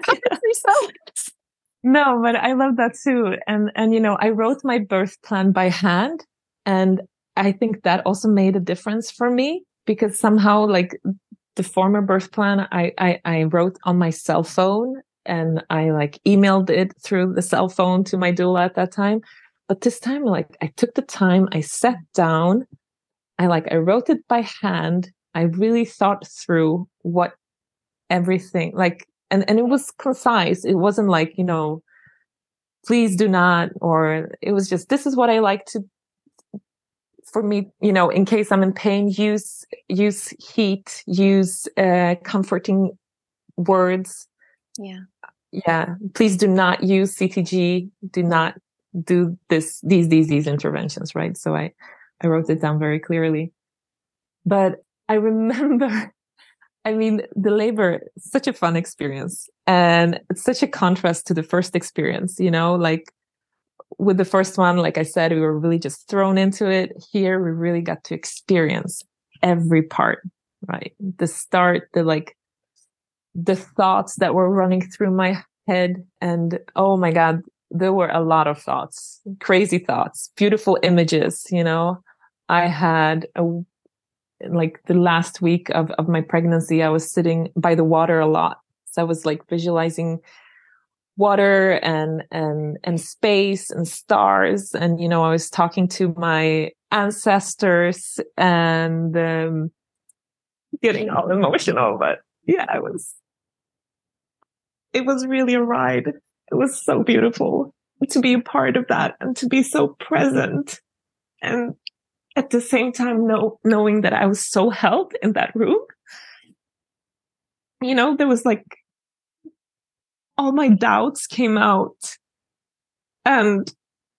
No, but I love that too. And, and, you know, I wrote my birth plan by hand, and I think that also made a difference for me because somehow like the former birth plan, I, I, I wrote on my cell phone and I like emailed it through the cell phone to my doula at that time. But this time, like I took the time, I sat down, I like, I wrote it by hand. I really thought through what everything like, And and it was concise. It wasn't like, you know, please do not, or it was just, this is what I like to, for me, you know, in case I'm in pain, use, use heat, use, uh, comforting words. Yeah. yeah, please do not use C T G. Do not do this, these, these, these interventions, right? So I, I wrote it down very clearly. But I remember, I mean, the labor, such a fun experience. And it's such a contrast to the first experience, you know, like with the first one, like I said, we were really just thrown into it. Here, we really got to experience every part, right? The start, the like, the thoughts that were running through my head. And oh my God, there were a lot of thoughts, crazy thoughts, beautiful images, you know. I had a, like the last week of, of my pregnancy, I was sitting by the water a lot. So I was like visualizing water and, and, and space and stars. And, you know, I was talking to my ancestors and, um, getting all emotional, but yeah, I was, it was really a ride. It was so beautiful to be a part of that and to be so present. And at the same time, know, knowing that I was so held in that room. You know, there was like, all my doubts came out. And,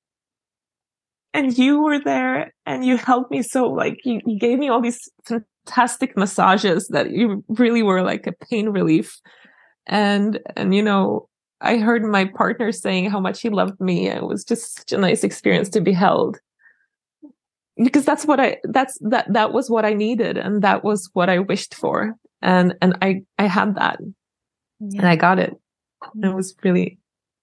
and you were there and you helped me. So like, you, you gave me all these fantastic massages that you really were like a pain relief. And, and, you know, I heard my partner saying how much he loved me. It was just such a nice experience to be held, because that's what I, that's, that, that was what I needed. And that was what I wished for. And, and I, I had that yeah. and I got it. And it was really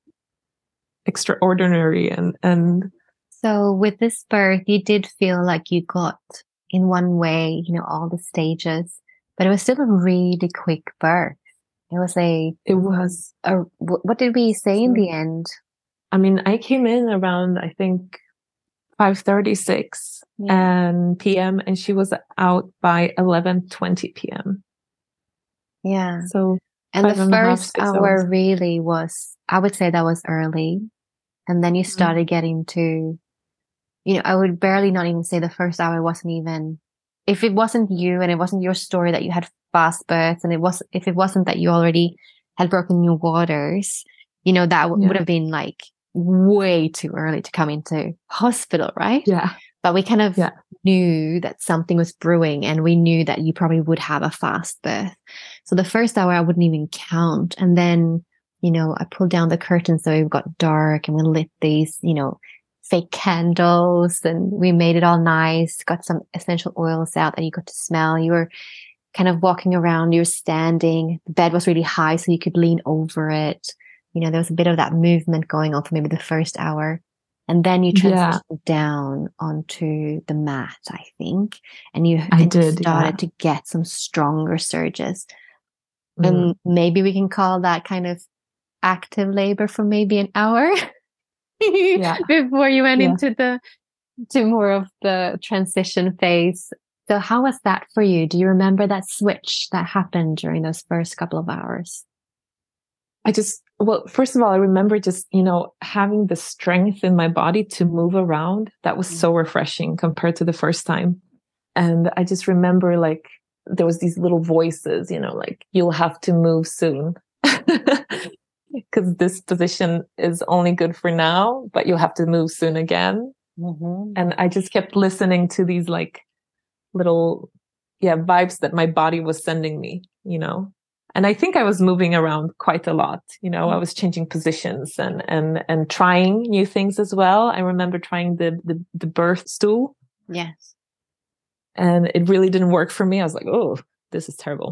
extraordinary. And, and so with this birth, you did feel like you got in one way, you know, all the stages, but it was still a really quick birth. It was a, it was, a, what did we say in the end? I mean, I came in around, I think, five thirty-six yeah. and P M and she was out by eleven twenty P M Yeah. So, and the and first half, hour hours. really was, I would say that was early. And then you started mm-hmm. getting to, you know, I would barely not even say the first hour wasn't even, if it wasn't you and it wasn't your story that you had fast births, and it was, if it wasn't that you already had broken new waters, you know, that w- yeah. would have been like way too early to come into hospital, right? Yeah. But we kind of yeah. knew that something was brewing, and we knew that you probably would have a fast birth. So the first hour I wouldn't even count. And then, you know, I pulled down the curtains so it got dark, and we lit these, you know, fake candles, and we made it all nice, got some essential oils out that you got to smell. You were kind of walking around, you were standing, the bed was really high so you could lean over it. You know, there was a bit of that movement going on for maybe the first hour. And then you transitioned yeah. down onto the mat, I think. And you, I and did, you started yeah. to get some stronger surges. Mm. And maybe we can call that kind of active labor for maybe an hour yeah. before you went yeah. into the, to more of the transition phase. So how was that for you? Do you remember that switch that happened during those first couple of hours? I just, well, first of all, I remember just, you know, having the strength in my body to move around. That was so refreshing compared to the first time. And I just remember like, there was these little voices, you know, like, you'll have to move soon because this position is only good for now, but you'll have to move soon again. Mm-hmm. And I just kept listening to these like little, yeah, vibes that my body was sending me, you know. And I think I was moving around quite a lot. You know, I was changing positions and, and, and trying new things as well. I remember trying the, the, the birth stool. Yes. And it really didn't work for me. I was like, oh, this is terrible.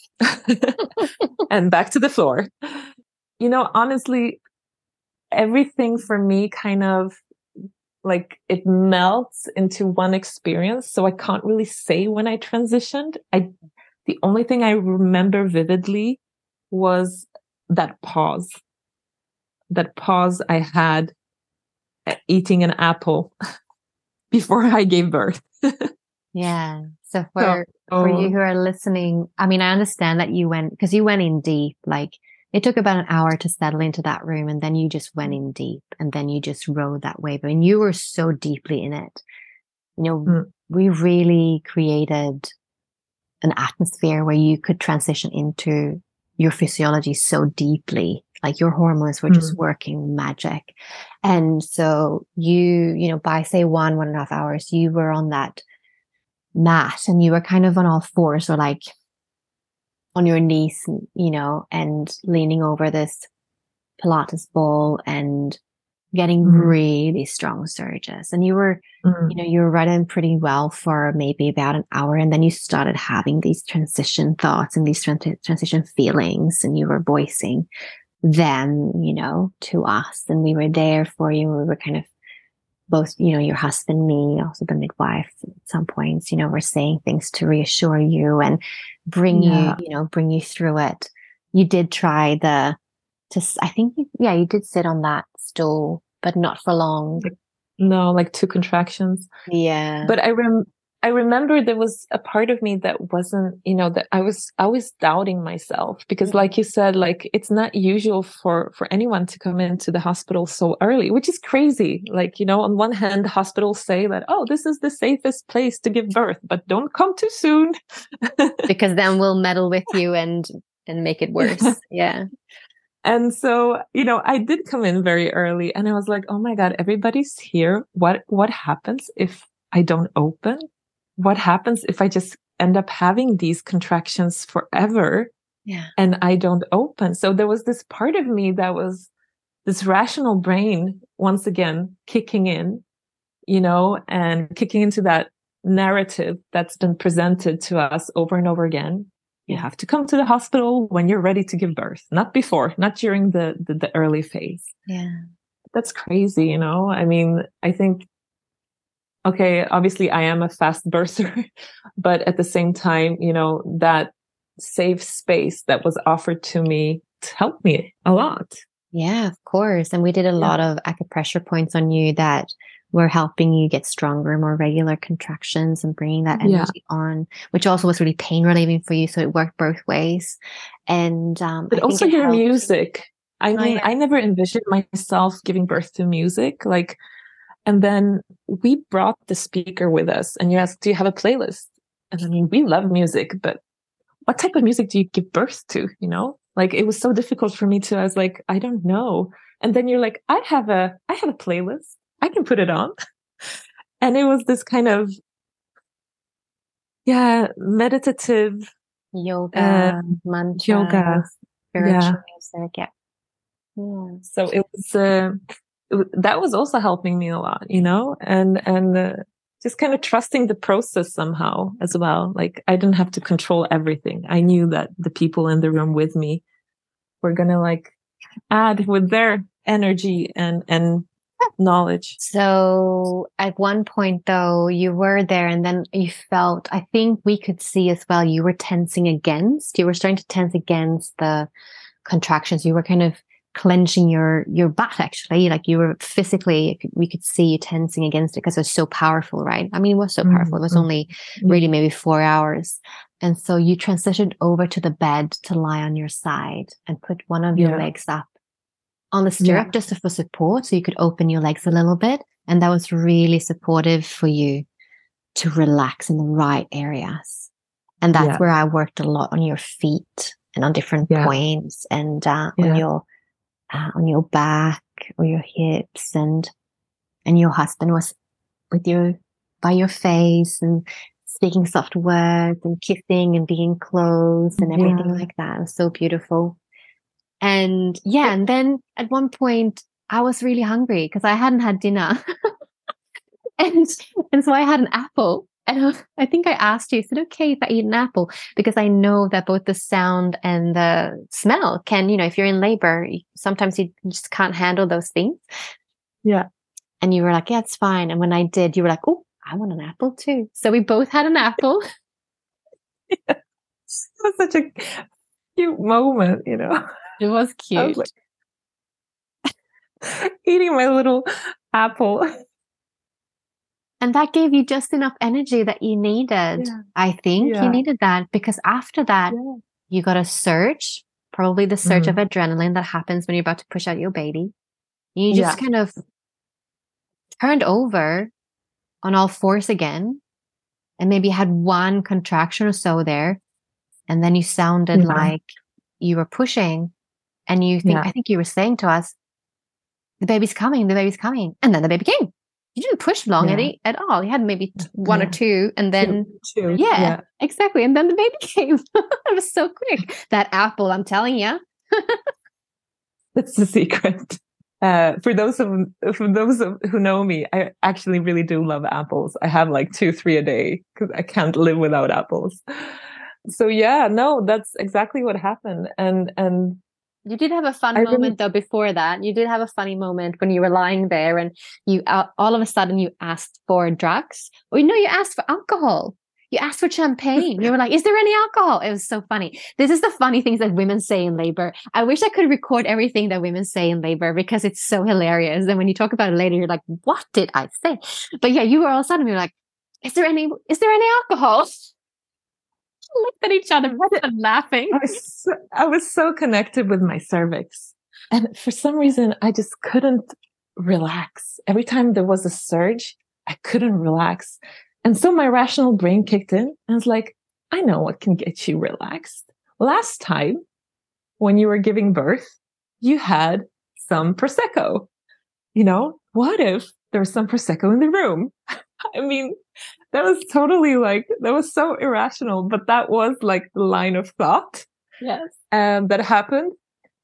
And back to the floor. You know, honestly, everything for me kind of like it melts into one experience. So I can't really say when I transitioned. I, The only thing I remember vividly was that pause. That pause I had eating an apple before I gave birth. Yeah. So for, so, for you who are listening, I mean, I understand that you went, because you went in deep. Like it took about an hour to settle into that room, and then you just went in deep, and then you just rode that wave. I mean, you were so deeply in it. You know, mm. we really created an atmosphere where you could transition into your physiology so deeply Like your hormones were Mm. just working magic. And so you, you know, by say one, one and a half hours, you were on that mat and you were kind of on all fours or like on your knees, you know, and leaning over this Pilates ball and getting Mm. really strong surges. And you were, Mm. you know, you were running pretty well for maybe about an hour. And then you started having these transition thoughts and these tran- transition feelings, and you were voicing them, you know, to us. And we were there for you. We were kind of both, you know, your husband, me, also the midwife at some points, you know, were saying things to reassure you and bring Yeah. you, you know, bring you through it. You did try the, to, s- I think, you, yeah, you did sit on that stool, but not for long. No, like two contractions. Yeah. But I rem I remember there was a part of me that wasn't, you know, that I was I was doubting myself because, like you said, like it's not usual for for anyone to come into the hospital so early, which is crazy. Like, you know, on one hand, hospitals say that, oh, this is the safest place to give birth, but don't come too soon. Because then we'll meddle with you and and make it worse. Yeah. And so, you know, I did come in very early and I was like, oh my God, everybody's here. What, what happens if I don't open? What happens if I just end up having these contractions forever Yeah. and I don't open? So there was this part of me that was this rational brain once again kicking in, you know, and kicking into that narrative that's been presented to us over and over again. You have to come to the hospital when you're ready to give birth, not before, not during the, the, the early phase. Yeah. That's crazy, you know? I mean, I think, okay, obviously I am a fast birther, but at the same time, you know, that safe space that was offered to me helped me a lot. Yeah, of course. And we did a lot of acupressure points on you that were helping you get stronger, more regular contractions and bringing that Yeah. energy on, which also was really pain relieving for you. So it worked both ways. And, um, But I think also it your helped. music. I Oh, mean, yeah. I never envisioned myself giving birth to music. Like, and then we brought the speaker with us and you asked, do you have a playlist? And I mean, we love music, but what type of music do you give birth to? You know, like it was so difficult for me to, I was like, I don't know. And then you're like, I have a, I have a playlist. I can put it on. And it was this kind of, yeah, meditative Yoga, um, mantras, yoga. spiritual Yeah. music. Yeah. Yeah. So it was, uh, it, wa- that was also helping me a lot, you know, and, and, uh, just kind of trusting the process somehow as well. Like I didn't have to control everything. I knew that the people in the room with me were going to like add with their energy and, and knowledge. So at one point though, you were there and then you felt, I think we could see as well, you were tensing against, you were starting to tense against the contractions. You were kind of clenching your, your butt actually, like you were physically, we could see you tensing against it because it was so powerful, right? I mean, it was so powerful. It was only really maybe four hours. And so you transitioned over to the bed to lie on your side and put one of your Yeah. legs up on the stirrup Yeah. just for support. So you could open your legs a little bit. And that was really supportive for you to relax in the right areas. And that's Yeah. where I worked a lot on your feet and on different Yeah. points and uh, Yeah. on your uh, on your back or your hips, and and your husband was with you by your face and speaking soft words and kissing and being close and everything Yeah. like that. It was so beautiful. And yeah, and then at one point I was really hungry because I hadn't had dinner. and and so I had an apple. And I, I think I asked you, is it okay if I eat an apple? Because I know that both the sound and the smell can, you know, if you're in labor, sometimes you just can't handle those things. Yeah. And you were like, yeah, it's fine. And when I did, you were like, oh, I want an apple too. So we both had an apple. It was such a cute moment, you know. It was I cute. was like eating my little apple. And that gave you just enough energy that you needed. Yeah. I think Yeah. you needed that because after that, Yeah. you got a surge, probably the surge Mm. of adrenaline that happens when you're about to push out your baby. You just Yeah. kind of turned over on all fours again and maybe had one contraction or so there. And then you sounded Yeah. like you were pushing And you think, Yeah. I think you were saying to us, the baby's coming, the baby's coming. And then the baby came. You didn't push long Yeah. at it at all. You had maybe t- one Yeah. or two, and then Two. Two. yeah, Yeah. exactly. And then the baby came. It was so quick. That apple, I'm telling you. That's the secret. Uh, for those of for those of, who know me, I actually really do love apples. I have like two, three a day because I can't live without apples. So yeah, no, that's exactly what happened. And and You did have a fun I moment really- though before that. You did have a funny moment when you were lying there and you uh, all of a sudden you asked for drugs. Or you know, you asked for alcohol. You asked for champagne. You were like, is there any alcohol? It was so funny. This is the funny things that women say in labor. I wish I could record everything that women say in labor because it's so hilarious. And when you talk about it later, you're like, what did I say? But yeah, you were all of a sudden, you were like, is there any, is there any alcohol? Looked at each other and laughing. I was, so, I was so connected with my cervix. And for some reason, I just couldn't relax. Every time there was a surge, I couldn't relax. And so my rational brain kicked in and was like, I know what can get you relaxed. Last time, when you were giving birth, you had some Prosecco. You know, what if there was some Prosecco in the room? I mean, that was totally like, that was so irrational, but that was like the line of thought. Yes. Um, that happened.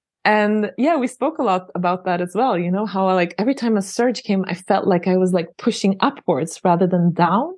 And yeah, we spoke a lot about that as well. You know, how I, like every time a surge came, I felt like I was like pushing upwards rather than down.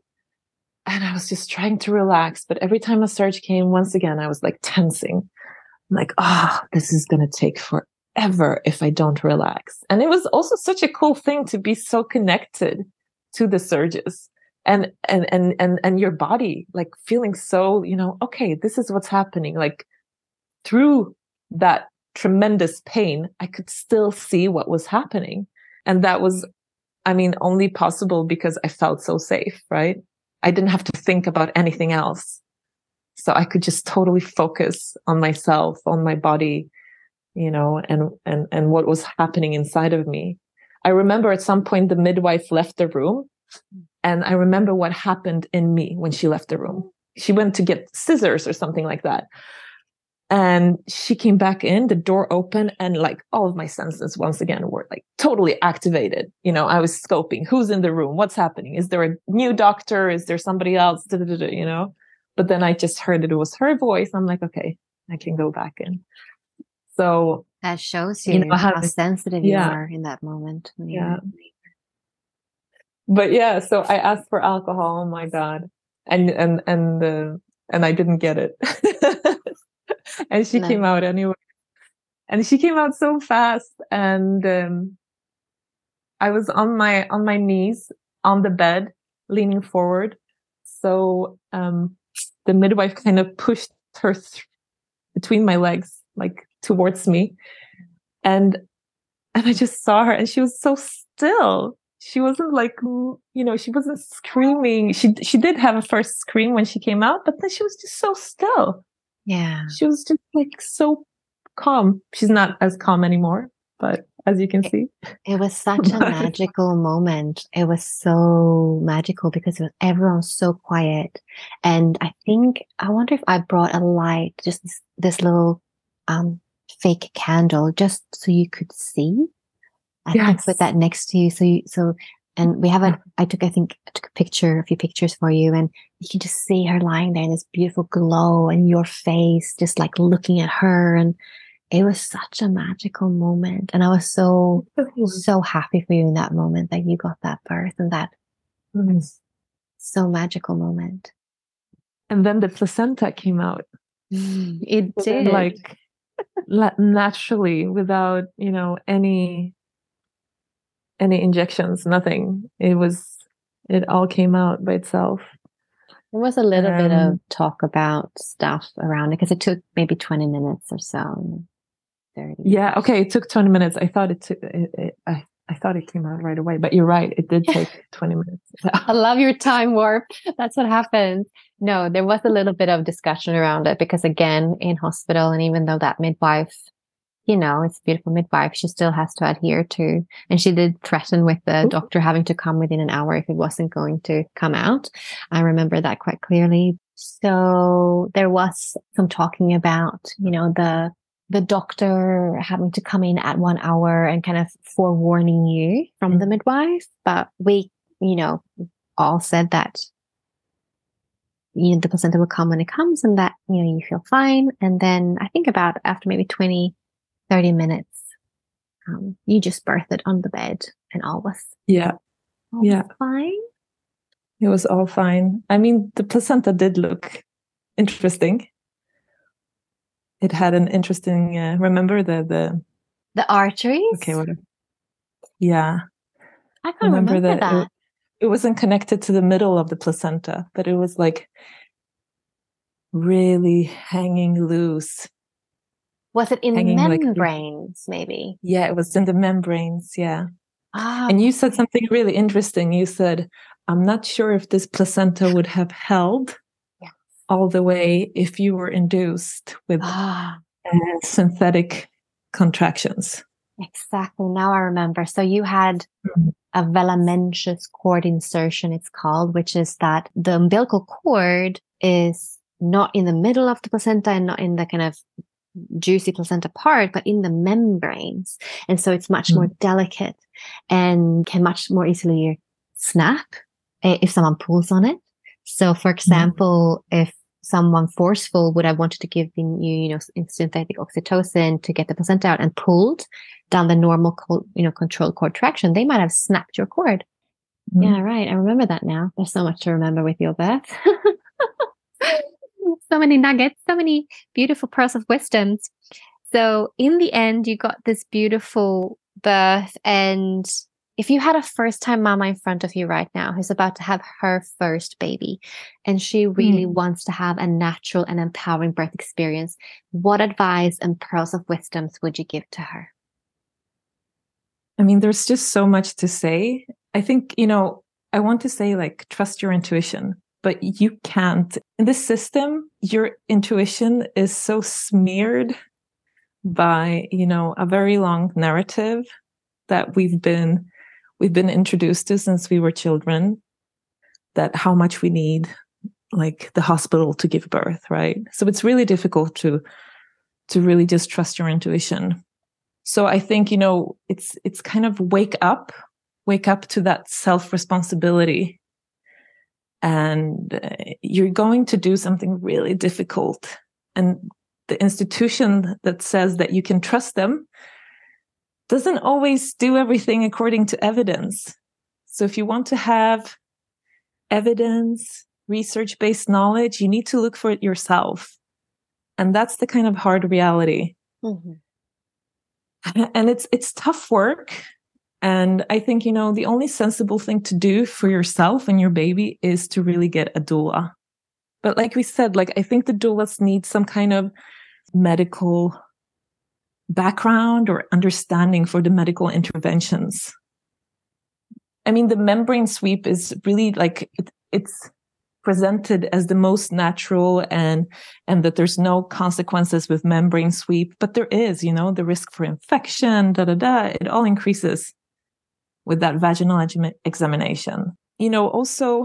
And I was just trying to relax. But every time a surge came, once again, I was like tensing. I'm like, ah, oh, this is going to take forever if I don't relax. And it was also such a cool thing to be so connected to the surges and, and, and, and, and your body, like feeling so, you know, okay, this is what's happening. Like through that tremendous pain, I could still see what was happening. And that was, I mean, only possible because I felt so safe, right? I didn't have to think about anything else. So I could just totally focus on myself, on my body, you know, and, and, and what was happening inside of me. I remember at some point the midwife left the room, and I remember what happened in me when she left the room. She went to get scissors or something like that. And she came back in, the door opened, and like all of my senses once again were like totally activated. You know, I was scoping who's in the room, what's happening. Is there a new doctor? Is there somebody else? Da, da, da, da, you know, but then I just heard that it was her voice. I'm like, okay, I can go back in. So that shows you, you know, how, how sensitive yeah. you are in that moment. When yeah. You're... But yeah, so I asked for alcohol. Oh my God. And, and, and, uh, and I didn't get it. And she no. came out anyway. And she came out so fast. And um, I was on my on my knees on the bed, leaning forward. So um, the midwife kind of pushed her th- between my legs, like towards me. And and I just saw her, and she was so still. She wasn't like, you know, she wasn't screaming. She she did have a first scream when she came out, but then she was just so still. Yeah. She was just like so calm. She's not as calm anymore, but as you can see. It was such a magical moment. It was so magical because it was, everyone was so quiet. And I think, I wonder if I brought a light, just this, this little um, fake candle, just so you could see. I yes. think I put that next to you. So you, so, and we have a, I took, I think I took a picture, a few pictures for you, and you can just see her lying there in this beautiful glow and your face just like looking at her. And it was such a magical moment. And I was so, so happy for you in that moment that you got that birth and that mm. so magical moment. And then the placenta came out. It did. Like naturally, without, you know, any, any injections, nothing. It was, it all came out by itself. There was a little um, bit of talk about stuff around it because it took maybe twenty minutes or so. thirty Yeah. Okay. It took twenty minutes. I thought it took, it, it, I, I thought it came out right away, but you're right. It did take twenty minutes. I love your time warp. That's what happened. No, there was a little bit of discussion around it because again, in hospital, and even though that midwife, you know, it's a beautiful midwife, she still has to adhere to, and she did threaten with the doctor having to come within an hour if it wasn't going to come out. I remember that quite clearly. So there was some talking about, you know, the the doctor having to come in at one hour and kind of forewarning you from mm. the midwife. But we, you know, all said that, you know, the placenta will come when it comes and that, you know, you feel fine. And then I think about after maybe twenty, thirty minutes, um, you just birthed it on the bed and all was, yeah, all yeah, was fine. It was all fine. I mean, the placenta did look interesting. It had an interesting, uh, remember the, the, the arteries? Okay. What? Yeah. I can't remember, remember that. It, it wasn't connected to the middle of the placenta, but it was like really hanging loose. Was it in hanging membranes, like, maybe? Yeah, it was in the membranes. Yeah. Ah, and you said something really interesting. You said, I'm not sure if this placenta would have held yes. all the way if you were induced with ah. uh, synthetic contractions. Exactly. Now I remember. So you had mm-hmm. a velamentous cord insertion, it's called, which is that the umbilical cord is not in the middle of the placenta and not in the kind of juicy placenta part, but in the membranes. And so it's much mm-hmm. more delicate and can much more easily snap if someone pulls on it. So for example, mm-hmm. if someone forceful would have wanted to give you, you know, synthetic oxytocin to get the placenta out and pulled down the normal, you know, controlled cord traction, they might have snapped your cord. Mm-hmm. Yeah, right. I remember that now. There's so much to remember with your birth. So many nuggets, so many beautiful pearls of wisdoms. So in the end, you got this beautiful birth. And if you had a first-time mama in front of you right now who's about to have her first baby, and she really mm. wants to have a natural and empowering birth experience, what advice and pearls of wisdoms would you give to her? I mean, there's just so much to say. I think, you know, I want to say, like, trust your intuition. But you can't. In this system, your intuition is so smeared by, you know, a very long narrative that we've been we've been introduced to since we were children, that how much we need, like, the hospital to give birth, right? So it's really difficult to to really just trust your intuition. So I think, you know, it's it's kind of wake up, wake up to that self-responsibility. And you're going to do something really difficult. And the institution that says that you can trust them doesn't always do everything according to evidence. So if you want to have evidence, research-based knowledge, you need to look for it yourself. And that's the kind of hard reality. Mm-hmm. And it's it's tough work. And I think, you know, the only sensible thing to do for yourself and your baby is to really get a doula. But like we said, like, I think the doulas need some kind of medical background or understanding for the medical interventions. I mean, the membrane sweep is really like, it, it's presented as the most natural and, and that there's no consequences with membrane sweep, but there is, you know, the risk for infection, da, da, da, it all increases with that vaginal examination. You know, also,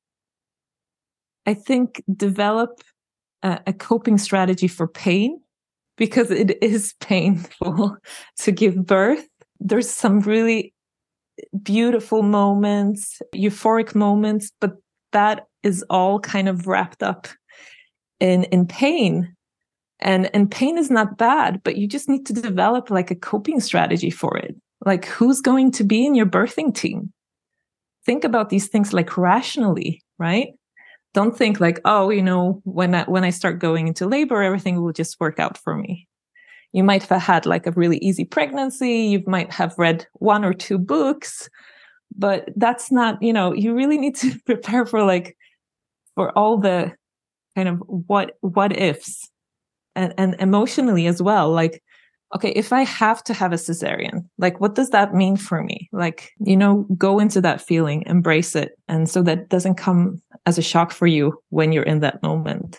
I think develop a, a coping strategy for pain, because it is painful to give birth. There's some really beautiful moments, euphoric moments, but that is all kind of wrapped up in, in pain. And, and pain is not bad, but you just need to develop like a coping strategy for it. Like, who's going to be in your birthing team? Think about these things like rationally, right? Don't think like, oh, you know, when I, when I start going into labor, everything will just work out for me. You might have had like a really easy pregnancy. You might have read one or two books, but that's not, you know, you really need to prepare for like, for all the kind of what, what ifs and, and emotionally as well. Like, okay, if I have to have a cesarean, like, what does that mean for me? Like, you know, go into that feeling, embrace it. And so that doesn't come as a shock for you when you're in that moment.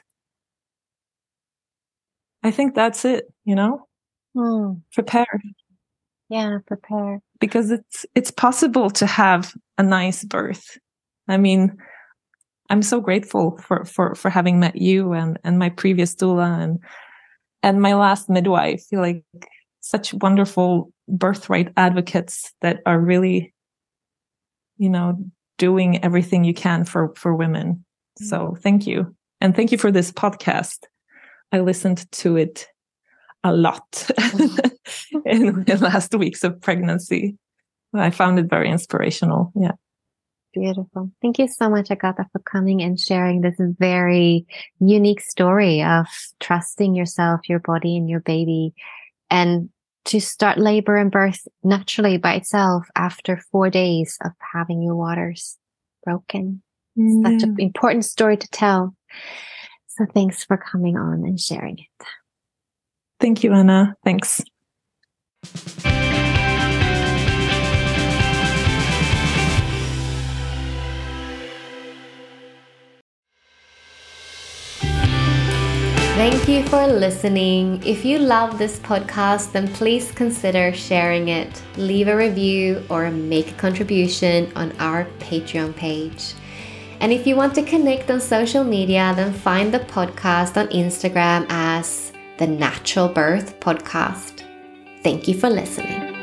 I think that's it, you know, mm. prepare. Yeah, prepare. Because it's, it's possible to have a nice birth. I mean, I'm so grateful for, for, for having met you and, and my previous doula and, and my last midwife, like such wonderful birthright advocates that are really, you know, doing everything you can for, for women. Mm-hmm. So thank you. And thank you for this podcast. I listened to it a lot mm-hmm. in the last weeks of pregnancy. I found it very inspirational. Yeah. Beautiful. Thank you so much, Agata, for coming and sharing this very unique story of trusting yourself, your body, and your baby, and to start labor and birth naturally by itself after four days of having your waters broken. Mm. Such an important story to tell. So thanks for coming on and sharing it. Thank you, Anna. Thanks. Thank you for listening. If you love this podcast, then please consider sharing it, leave a review, or make a contribution on our Patreon page. And if you want to connect on social media, then find the podcast on Instagram as The Natural Birth Podcast. Thank you for listening.